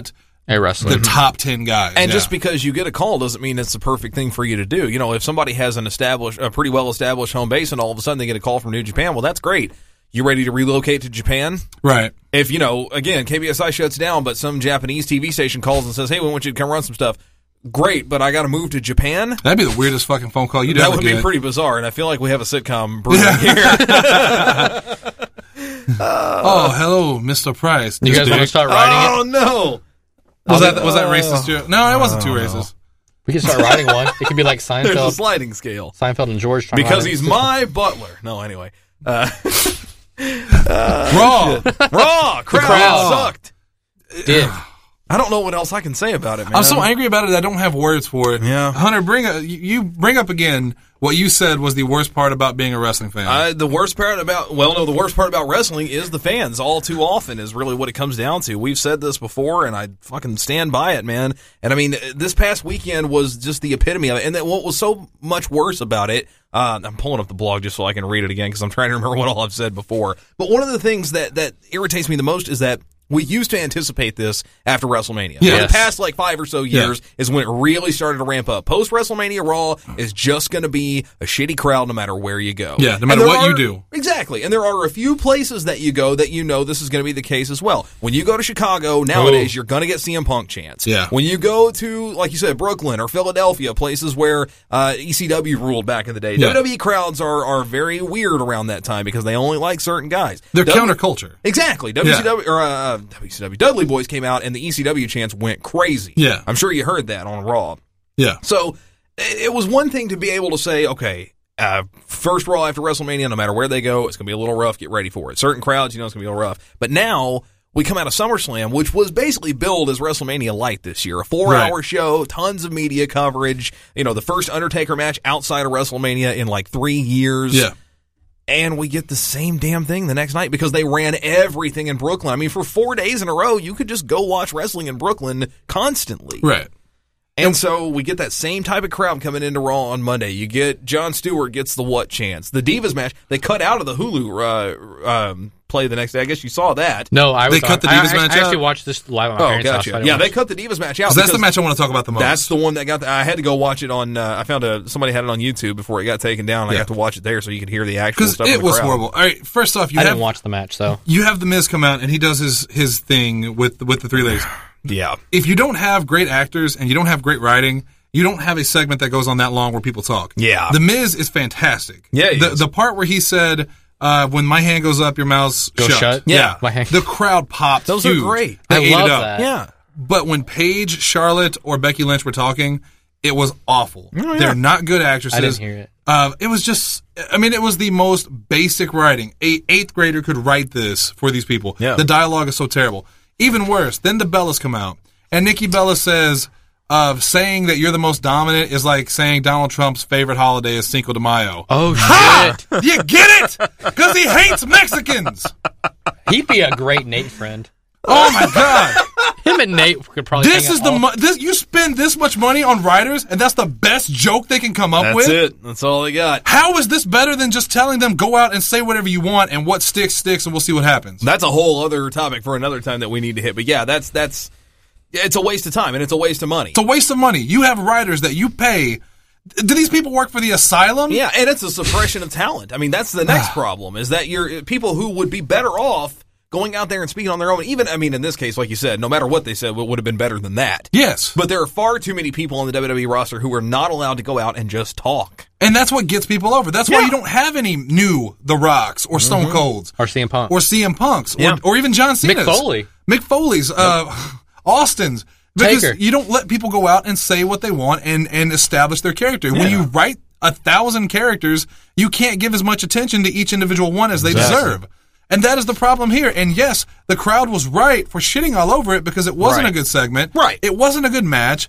A wrestler. the top ten guys. And yeah. just because you get a call doesn't mean it's the perfect thing for you to do. You know, if somebody has an established, a pretty well established home base, and all of a sudden they get a call from New Japan, well, that's great. You ready to relocate to Japan? Right. If, you know, again, K B S I shuts down, but some Japanese T V station calls and says, hey, we want you to come run some stuff. Great, but I got to move to Japan? That'd be the weirdest fucking phone call you'd That ever would get. be pretty bizarre, and I feel like we have a sitcom brewing here. Oh, hello, Mister Price. You guys want to start writing it? Oh, no. Was that was that racist? Joke? No, it wasn't too racist. We can start writing one. It could be like There's a Seinfeld. sliding scale. Seinfeld and George. trying to Because write he's it. my butler. No, anyway. Uh, Raw. Raw! Crowd, crowd. sucked. Did. I don't know what else I can say about it, man. I'm so angry about it. I don't have words for it. Yeah. Hunter, bring a, you you bring up again what you said was the worst part about being a wrestling fan. Uh, the worst part about, well, no, the worst part about wrestling is the fans. All too often is really what it comes down to. We've said this before, and I fucking stand by it, man. And I mean, this past weekend was just the epitome of it. And then what was so much worse about it, uh, I'm pulling up the blog just so I can read it again because I'm trying to remember what all I've said before. But one of the things that, that irritates me the most is that we used to anticipate this after WrestleMania. Yes. For the past like five or so years Yeah. is is when it really started to ramp up. Post WrestleMania Raw is just going to be a shitty crowd no matter where you go. Yeah, no And matter there what you are- do. Exactly. And there are a few places that you go that you know this is going to be the case as well. When you go to Chicago, nowadays, Oh. you're going to get C M Punk chants. Yeah. When you go to, like you said, Brooklyn or Philadelphia, places where uh, E C W ruled back in the day, Yeah. W W E crowds are, are very weird around that time because they only like certain guys. They're W- counterculture. Exactly. W C W or uh, W C W Dudley Boys came out and the E C W chants went crazy. Yeah. I'm sure you heard that on Raw. Yeah. So it it was one thing to be able to say, okay, uh, first Raw after WrestleMania, no matter where they go, it's going to be a little rough. Get ready for it. Certain crowds, you know, it's going to be a little rough. But now we come out of SummerSlam, which was basically billed as WrestleMania Light this year. A four-hour Right. show, tons of media coverage. You know, the first Undertaker match outside of WrestleMania in like three years. Yeah. And we get the same damn thing the next night because they ran everything in Brooklyn. I mean, for four days in a row, you could just go watch wrestling in Brooklyn constantly. Right. And so we get that same type of crowd coming into Raw on Monday. You get Jon Stewart gets the what chance. The Divas match, they cut out of the Hulu uh, um, play the next day. I guess you saw that. No, I was. They cut the I- Divas I, match I actually out? watched this live on my Oh, parents' house. gotcha. so I didn't Yeah, watch they it. cut the Divas match out. So that's the because match I want to talk about the most. That's the one that got. The, I had to go watch it on. Uh, I found a somebody had it on YouTube before it got taken down. I Yeah. got to watch it there so you could hear the actual because stuff. it in the was crowd. horrible. All right, first off, you I have didn't watch the match, so you have the Miz come out and he does his his thing with with the three ladies. Yeah. If you don't have great actors and you don't have great writing, you don't have a segment that goes on that long where people talk. Yeah. The Miz is fantastic. Yeah, he the is. the part where he said, uh, "When my hand goes up, your mouth's Go shut." shut? Yeah. My hand- The crowd popped. Those are huge. great. They I ate love it up. that. Yeah. But when Paige, Charlotte, or Becky Lynch were talking, it was awful. Oh, yeah. They're not good actresses. I didn't hear it. Uh, it was just, I mean, it was the most basic writing. A eighth grader could write this for these people. Yeah. The dialogue is so terrible. Even worse, then the Bellas come out, and Nikki Bella says, uh, saying that you're the most dominant is like saying Donald Trump's favorite holiday is Cinco de Mayo. Oh shit! You get it? Because he hates Mexicans. He'd be a great Nate friend. Oh my God. Him and Nate could probably. This hang is out the all- mo- this you spend this much money on writers, and that's the best joke they can come up That's with. it. That's all they got. How is this better than just telling them go out and say whatever you want, and what sticks sticks, and we'll see what happens? That's a whole other topic for another time that we need to hit. But yeah, that's that's it's a waste of time and it's a waste of money. It's a waste of money. You have writers that you pay. Do these people work for the asylum? Yeah, and it's a suppression of talent. I mean, that's the next problem is that you're people who would be better off going out there and speaking on their own. Even, I mean, in this case, like you said, no matter what they said, it would have been better than that. Yes. But there are far too many people on the W W E roster who are not allowed to go out and just talk. And that's what gets people over. That's why Yeah. you don't have any new The Rocks or Stone Colds or C M Punk or C M Punks Yeah. or, or even John Cena's. Mick Foley. Mick Foley's, uh, Austin's. Because Taker. you don't let people go out and say what they want and, and establish their character. When you write a thousand characters, you can't give as much attention to each individual one as they Exactly. deserve. And that is the problem here. And yes, the crowd was right for shitting all over it because it wasn't Right. a good segment. Right. It wasn't a good match.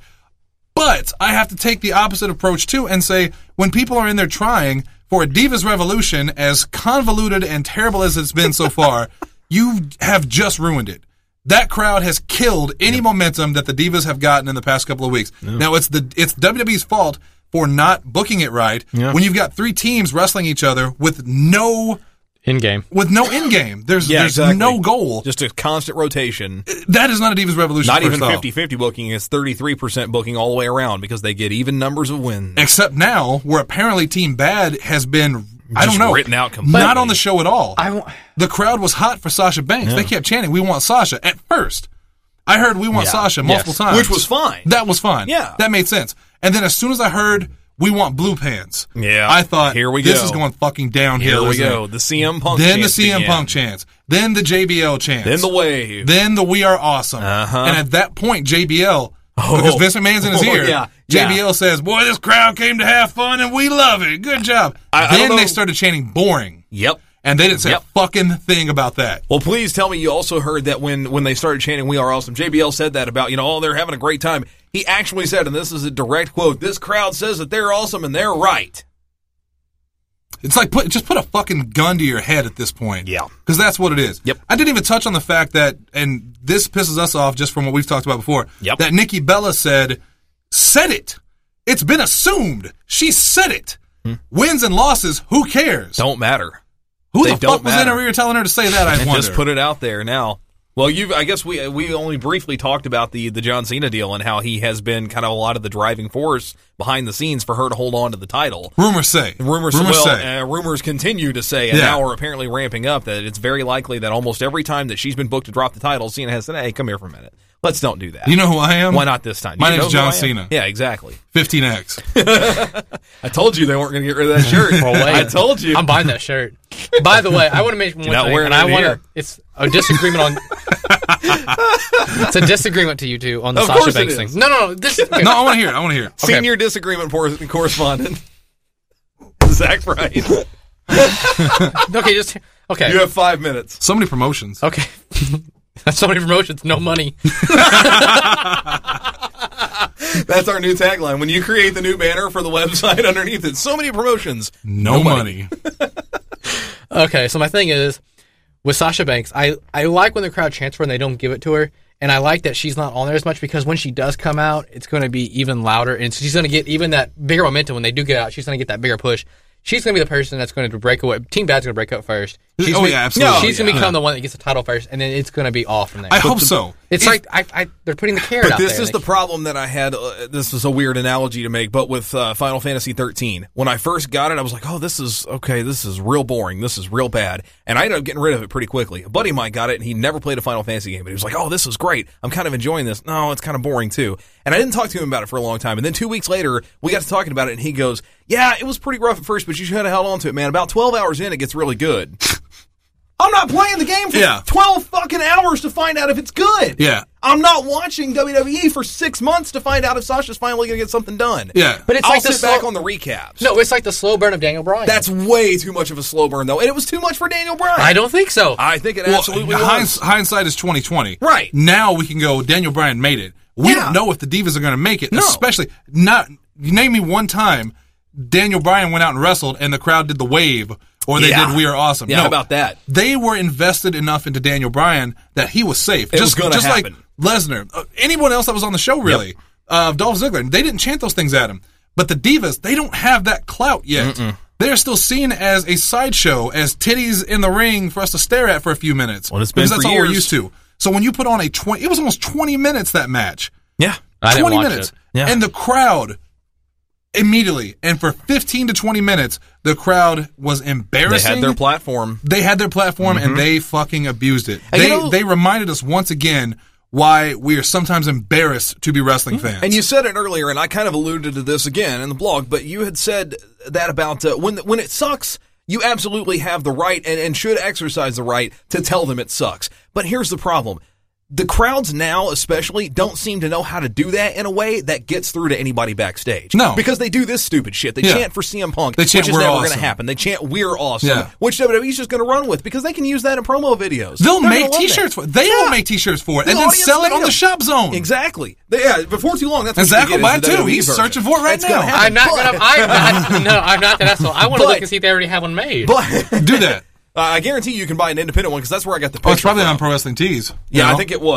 But I have to take the opposite approach too and say when people are in there trying for a Divas Revolution, as convoluted and terrible as it's been so far, you have just ruined it. That crowd has killed any momentum that the Divas have gotten in the past couple of weeks. Now it's the it's W W E's fault for not booking it right Yeah. when you've got three teams wrestling each other with no In game. with no in game. There's Yeah, there's exactly. no goal. Just a constant rotation. That is not a Divas Revolution. Not first even off. fifty-fifty booking. It's thirty-three percent booking all the way around because they get even numbers of wins. Except now, where apparently Team Bad has been, I Just don't know, written out completely. not on the show at all. I w- The crowd was hot for Sasha Banks. They kept chanting, "We want Sasha." At first, I heard "We want Yeah. Sasha" multiple Yes. times, Which was fine. That was fine. Yeah. that made sense. And then as soon as I heard "We want Blue Pants," Yeah. I thought, Here we this go. is going fucking downhill. Here we isn't go. it? The C M Punk Then the chants C M began. Punk chants. Then the J B L chants. Then the wave. Then the "We are awesome." Uh-huh. And at that point, J B L, Oh. because Vince McMahon's in his Oh, ear, yeah. J B L Yeah. says, "Boy, this crowd came to have fun and we love it. Good job." I- I don't then know- they started chanting "boring." Yep. And they didn't say Yep. a fucking thing about that. Well, please tell me you also heard that when, when they started chanting "We are awesome," J B L said that about, you know, oh, they're having a great time. He actually said, and this is a direct quote, "This crowd says that they're awesome and they're right." It's like put just put a fucking gun to your head at this point. Yeah. Because that's what it is. Yep. I didn't even touch on the fact that, and this pisses us off just from what we've talked about before, Yep. that Nikki Bella said, said it. It's been assumed. She said it. Wins and losses, who cares? Don't matter. Who they the don't fuck was in matter. her ear telling her to say that, I wonder. Just put it out there now. Well, you I guess we we only briefly talked about the, the John Cena deal and how he has been kind of a lot of the driving force behind the scenes for her to hold on to the title. Rumors say. Rumors, Rumors well, say. Uh, rumors continue to say, and Yeah. now we're apparently ramping up, that it's very likely that almost every time that she's been booked to drop the title, Cena has said, "Hey, come here for a minute. Let's don't do that." You know who I am? Why not this time? My You name's know who John I am? Cena. Yeah, exactly. fifteen X. I told you they weren't going to get rid of that shirt. Well, wait. I told you. I'm buying that shirt. By the way, I want to mention one not thing, wearing and I it want here. to. It's a disagreement on. It's a disagreement to you two on the Of Sasha course it Banks is. thing. No, no, no. This. Okay. No, I want to hear it. I want to hear it. Okay. Senior disagreement por- correspondent. Zach Price. Okay, just okay. You have five minutes. So many promotions. Okay. That's so many promotions, no money. That's our new tagline. When you create the new banner for the website, underneath it, so many promotions, No, money. Okay, so my thing is with Sasha Banks, I, I like when the crowd chants for her and they don't give it to her, and I like that she's not on there as much because when she does come out, it's going to be even louder, and she's going to get even that bigger momentum when they do get out. She's going to get that bigger push. She's going to be the person that's going to break away. Team Bad's going to break up first. She's Oh, gonna, yeah, absolutely. She's going to Yeah. become the one that gets the title first, and then it's going to be off from there. I hope so. It's If- like I, I, they're putting the carrot But out this there. is the problem that I had. Uh, this is a weird analogy to make, but with uh, Final Fantasy thirteen, when I first got it, I was like, "Oh, this is okay. This is real boring. This is real bad." And I ended up getting rid of it pretty quickly. A buddy of mine got it, and he never played a Final Fantasy game, but he was like, "Oh, this is great. I'm kind of enjoying this." No, it's kind of boring too. And I didn't talk to him about it for a long time. And then two weeks later, we got to talking about it, and he goes, "Yeah, it was pretty rough at first, but you should have held on to it, man. About twelve hours in, it gets really good." I'm not playing the game for Yeah. twelve fucking hours to find out if it's good. Yeah. I'm not watching W W E for six months to find out if Sasha's finally going to get something done. Yeah. But it's I'll like the sit back slow- on the recaps. No, it's like the slow burn of Daniel Bryan. That's way too much of a slow burn, though. And it was too much for Daniel Bryan. I don't think so. I think it Well, absolutely hinds- was. hindsight is twenty twenty. Right. Now we can go, Daniel Bryan made it. We Yeah. don't know if the Divas are going to make it, No. especially not, you name me one time Daniel Bryan went out and wrestled and the crowd did the wave or they Yeah. did We Are Awesome. Yeah, no, how about that? They were invested enough into Daniel Bryan that he was safe. It was just gonna just happen. like Lesnar, uh, anyone else that was on the show really, uh, Dolph Ziggler, they didn't chant those things at him. But the Divas, they don't have that clout yet. Mm-mm. They're still seen as a sideshow, as titties in the ring for us to stare at for a few minutes. Well, it's been because for that's all years. we're used to. So when you put on a twenty, it was almost twenty minutes that match. Yeah. I didn't twenty watch minutes, it. Yeah. and the crowd immediately, and for fifteen to twenty minutes, the crowd was They embarrassing. had their platform. They had their platform, and they fucking abused it. And They you know- they reminded us once again why we are sometimes embarrassed to be wrestling fans. And you said it earlier, and I kind of alluded to this again in the blog, but you had said that about uh, when when it sucks, you absolutely have the right and, and should exercise the right to tell them it sucks. But here's the problem. The crowds now, especially, don't seem to know how to do that in a way that gets through to anybody backstage. No. Because they do this stupid shit. They Yeah. chant for C M Punk, They chant, which is "We're never awesome." going to happen. They chant, "We're awesome," Yeah. which W W E's just going to run with because they can use that in promo videos. They'll They're make gonna love T-shirts that. for it. They Yeah. will make T-shirts for it, The and then audience sell it made on the them. shop zone. Exactly. They, yeah, before too long, that's And what Zach you will get buy is the it too. W W E He's version. searching for it right That's gonna now. happen. I'm not But- gonna. I'm not. No, I'm not that asshole. I want to But- look and see if they already have one made. But Do that. Uh, I guarantee you can buy an independent one because that's where I got the Oh, picture it's probably from. on Pro Wrestling Tees. Yeah, You know? I think it was.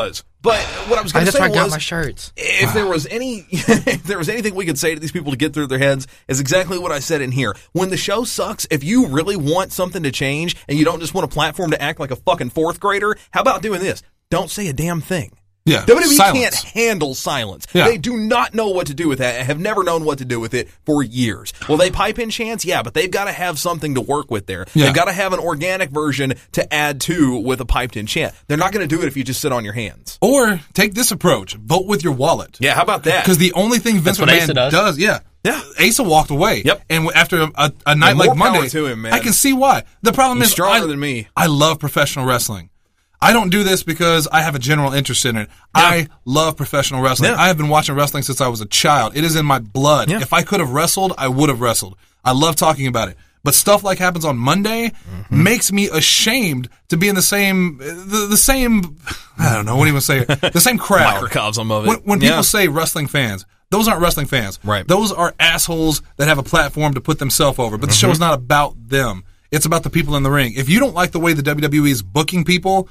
But what I was going to That's say where I got was, my shirts. if there was any, if there was anything we could say to these people to get through their heads, is exactly what I said in here. When the show sucks, if you really want something to change and you don't just want a platform to act like a fucking fourth grader, how about doing this? Don't say a damn thing. Yeah, W W E silence. can't handle silence. Yeah. They do not know what to do with that and have never known what to do with it for years. Will they pipe in chants? Yeah, but they've got to have something to work with there. Yeah. They've got to have an organic version to add to with a piped in chant. They're not going to do it if you just sit on your hands. Or take this approach: vote with your wallet. Yeah, how about that? Because the only thing Vince That's what McMahon Asa does. does, yeah, Yeah. Asa walked away. Yep. And w- after a, a, a night And like more power Monday, to him, man. I can see why. The problem He's is, stronger I, than me. I love professional wrestling. I don't do this because I have a general interest in it. I love professional wrestling. Yeah. I have been watching wrestling since I was a child. It is in my blood. Yeah. If I could have wrestled, I would have wrestled. I love talking about it. But stuff like happens on Monday Mm-hmm. makes me ashamed to be in the same, the, the same, I don't know, what do you say? The same crowd. Microcosm of it. When, when people Yeah. say wrestling fans, those aren't wrestling fans. Right. Those are assholes that have a platform to put themselves over. But the Mm-hmm. show is not about them. It's about the people in the ring. If you don't like the way the W W E is booking people,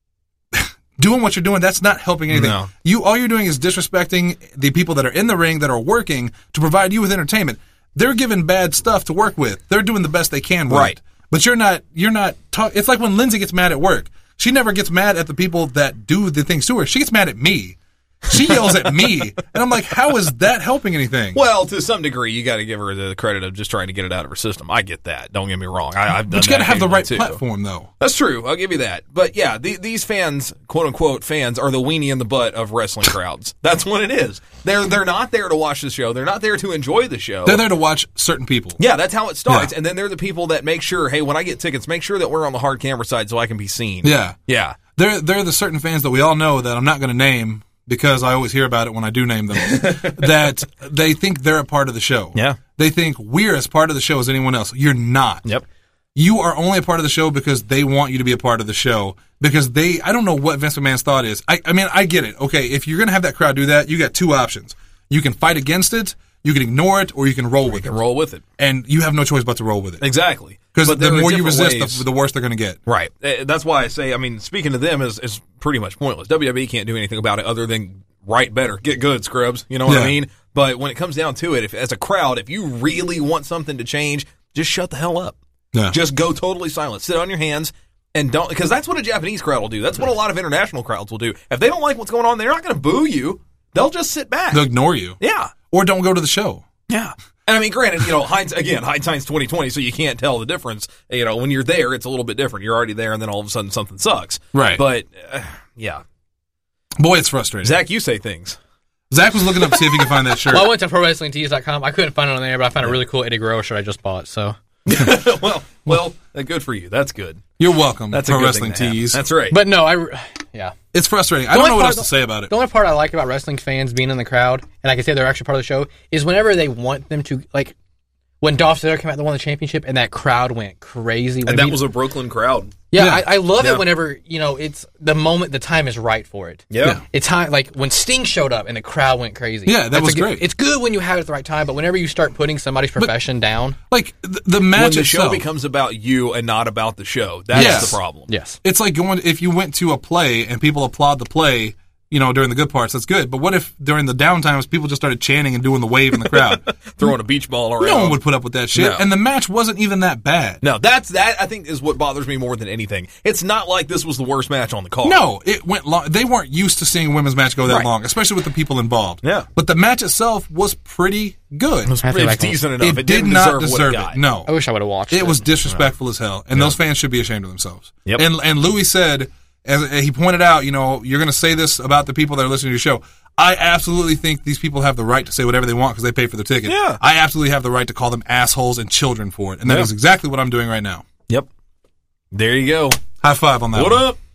doing what you're doing, that's not helping anything. No. You all you're doing is disrespecting the people that are in the ring that are working to provide you with entertainment. They're given bad stuff to work with. They're doing the best they can with Right. it. But you're not you're not talk, it's like when Lindsay gets mad at work. She never gets mad at the people that do the things to her. She gets mad at me. She yells at me, and I'm like, how is that helping anything? Well, to some degree, you got to give her the credit of just trying to get it out of her system. I get that. Don't get me wrong. I, I've done But you got to that have the right occasionally, too. platform, though. That's true. I'll give you that. But yeah, the, these fans, quote unquote fans, are the weenie in the butt of wrestling crowds. That's what it is. They're they're not there to watch the show. They're not there to enjoy the show. They're there to watch certain people. Yeah, that's how it starts. Yeah. And then they're the people that make sure, hey, when I get tickets, make sure that we're on the hard camera side so I can be seen. Yeah. Yeah. They're they're the certain fans that we all know that I'm not going to name because I always hear about it when I do name them, that they think they're a part of the show. Yeah. They think we're as part of the show as anyone else. You're not. Yep. You are only a part of the show because they want you to be a part of the show. Because they, I don't know what Vince McMahon's thought is. I, I mean, I get it. Okay, if you're going to have that crowd do that, you got two options. You can fight against it, you can ignore it, or you can roll with You it. can roll with it. And you have no choice but to roll with it. Exactly. Because But the there are more you different resist, ways. the, the worse they're going to get. Right. Uh, That's why I say, I mean, speaking to them is, is pretty much pointless. W W E can't do anything about it other than write better. Get good, scrubs. You know what I Yeah. mean? But when it comes down to it, if as a crowd, if you really want something to change, just shut the hell up. Yeah. Just go totally silent. Sit on your hands and don't, because that's what a Japanese crowd will do. That's what a lot of international crowds will do. If they don't like what's going on, they're not going to boo you. They'll just sit back. They'll ignore you. Yeah. Or don't go to the show. Yeah. And I mean, granted, you know, hindsight, again, hindsight's twenty twenty, so you can't tell the difference. You know, when you're there, it's a little bit different. You're already there, and then all of a sudden something sucks. Right. But, uh, yeah. Boy, it's frustrating. Zach, you say things. Zach was looking up to see if he could find that shirt. Well, I went to pro wrestling tees dot com. I couldn't find it on there, but I found a really cool Eddie Guerrero shirt I just bought. So, well, well, uh, good for you. That's good. You're welcome. That's Pro a good Wrestling thing to have. Tees. That's right. but no, I yeah. It's frustrating. I The don't only know what part- else to say about it. The only part I like about wrestling fans being in the crowd, and I can say they're actually part of the show, is whenever they want them to, like, when Dolph Ziggler came out and won the championship, and that crowd went crazy. When and that he- was a Brooklyn crowd. yeah, Yeah. I, I love Yeah. it whenever you know it's the moment, the time is right for it. Yeah. Yeah. It's time, like when Sting showed up and the crowd went crazy. Yeah, that That's was a good- great. It's good when you have it at the right time, but whenever you start putting somebody's profession down, Like, the, the match When the itself. show becomes about you and not about the show, that's Yes. the problem. yes, It's like going, if you went to a play and people applaud the play, you know, during the good parts, that's good. But what if during the downtimes people just started chanting and doing the wave in the crowd? Throwing a beach ball around. No one would put up with that shit. No. And the match wasn't even that bad. No, that's that. I think is what bothers me more than anything. It's not like this was the worst match on the card. No, it went long. They weren't used to seeing a women's match go that Right. long, especially with the people involved. Yeah. But the match itself was pretty good. it was, I it feel was like it was- decent enough. It, It, did didn't not deserve, deserve what it. it. got. No. I wish I would have watched it. It was disrespectful as hell, and those fans should be ashamed of themselves. Yep. And and Louis said, as he pointed out, you know, you're going to say this about the people that are listening to your show. I absolutely think these people have the right to say whatever they want because they pay for their ticket. Yeah. I absolutely have the right to call them assholes and children for it, and that Yeah. is exactly what I'm doing right now. Yep. There you go. High five on that. What one. up?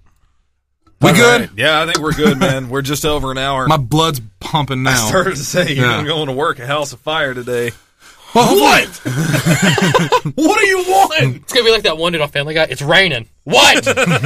We All good? right. Yeah, I think we're good, man. We're just over an hour. My blood's pumping now. I started to say you're Yeah. going to work a house of fire today. Well, What? What do you want? It's gonna be like that one dude on Family Guy. It's raining. What?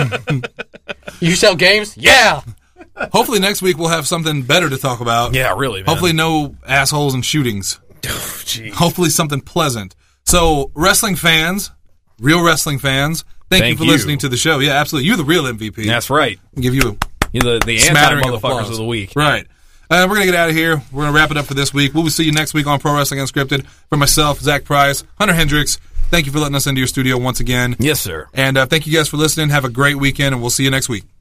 You sell games? Yeah. hopefully next week we'll have something better to talk about. Yeah, really, man. Hopefully no assholes and shootings. Jeez. Hopefully something pleasant. So, wrestling fans, real wrestling fans, thank, Thank you for you. listening to the show. Yeah, absolutely. You're the real M V P. That's right. I'll give you a the the anti Smattering of motherfuckers applause. of the week. Right. Uh, we're going to get out of here. We're going to wrap it up for this week. We'll see you next week on Pro Wrestling Unscripted. For myself, Zach Price, Hunter Hendricks, thank you for letting us into your studio once again. Yes, sir. And uh, thank you guys for listening. Have a great weekend, and we'll see you next week.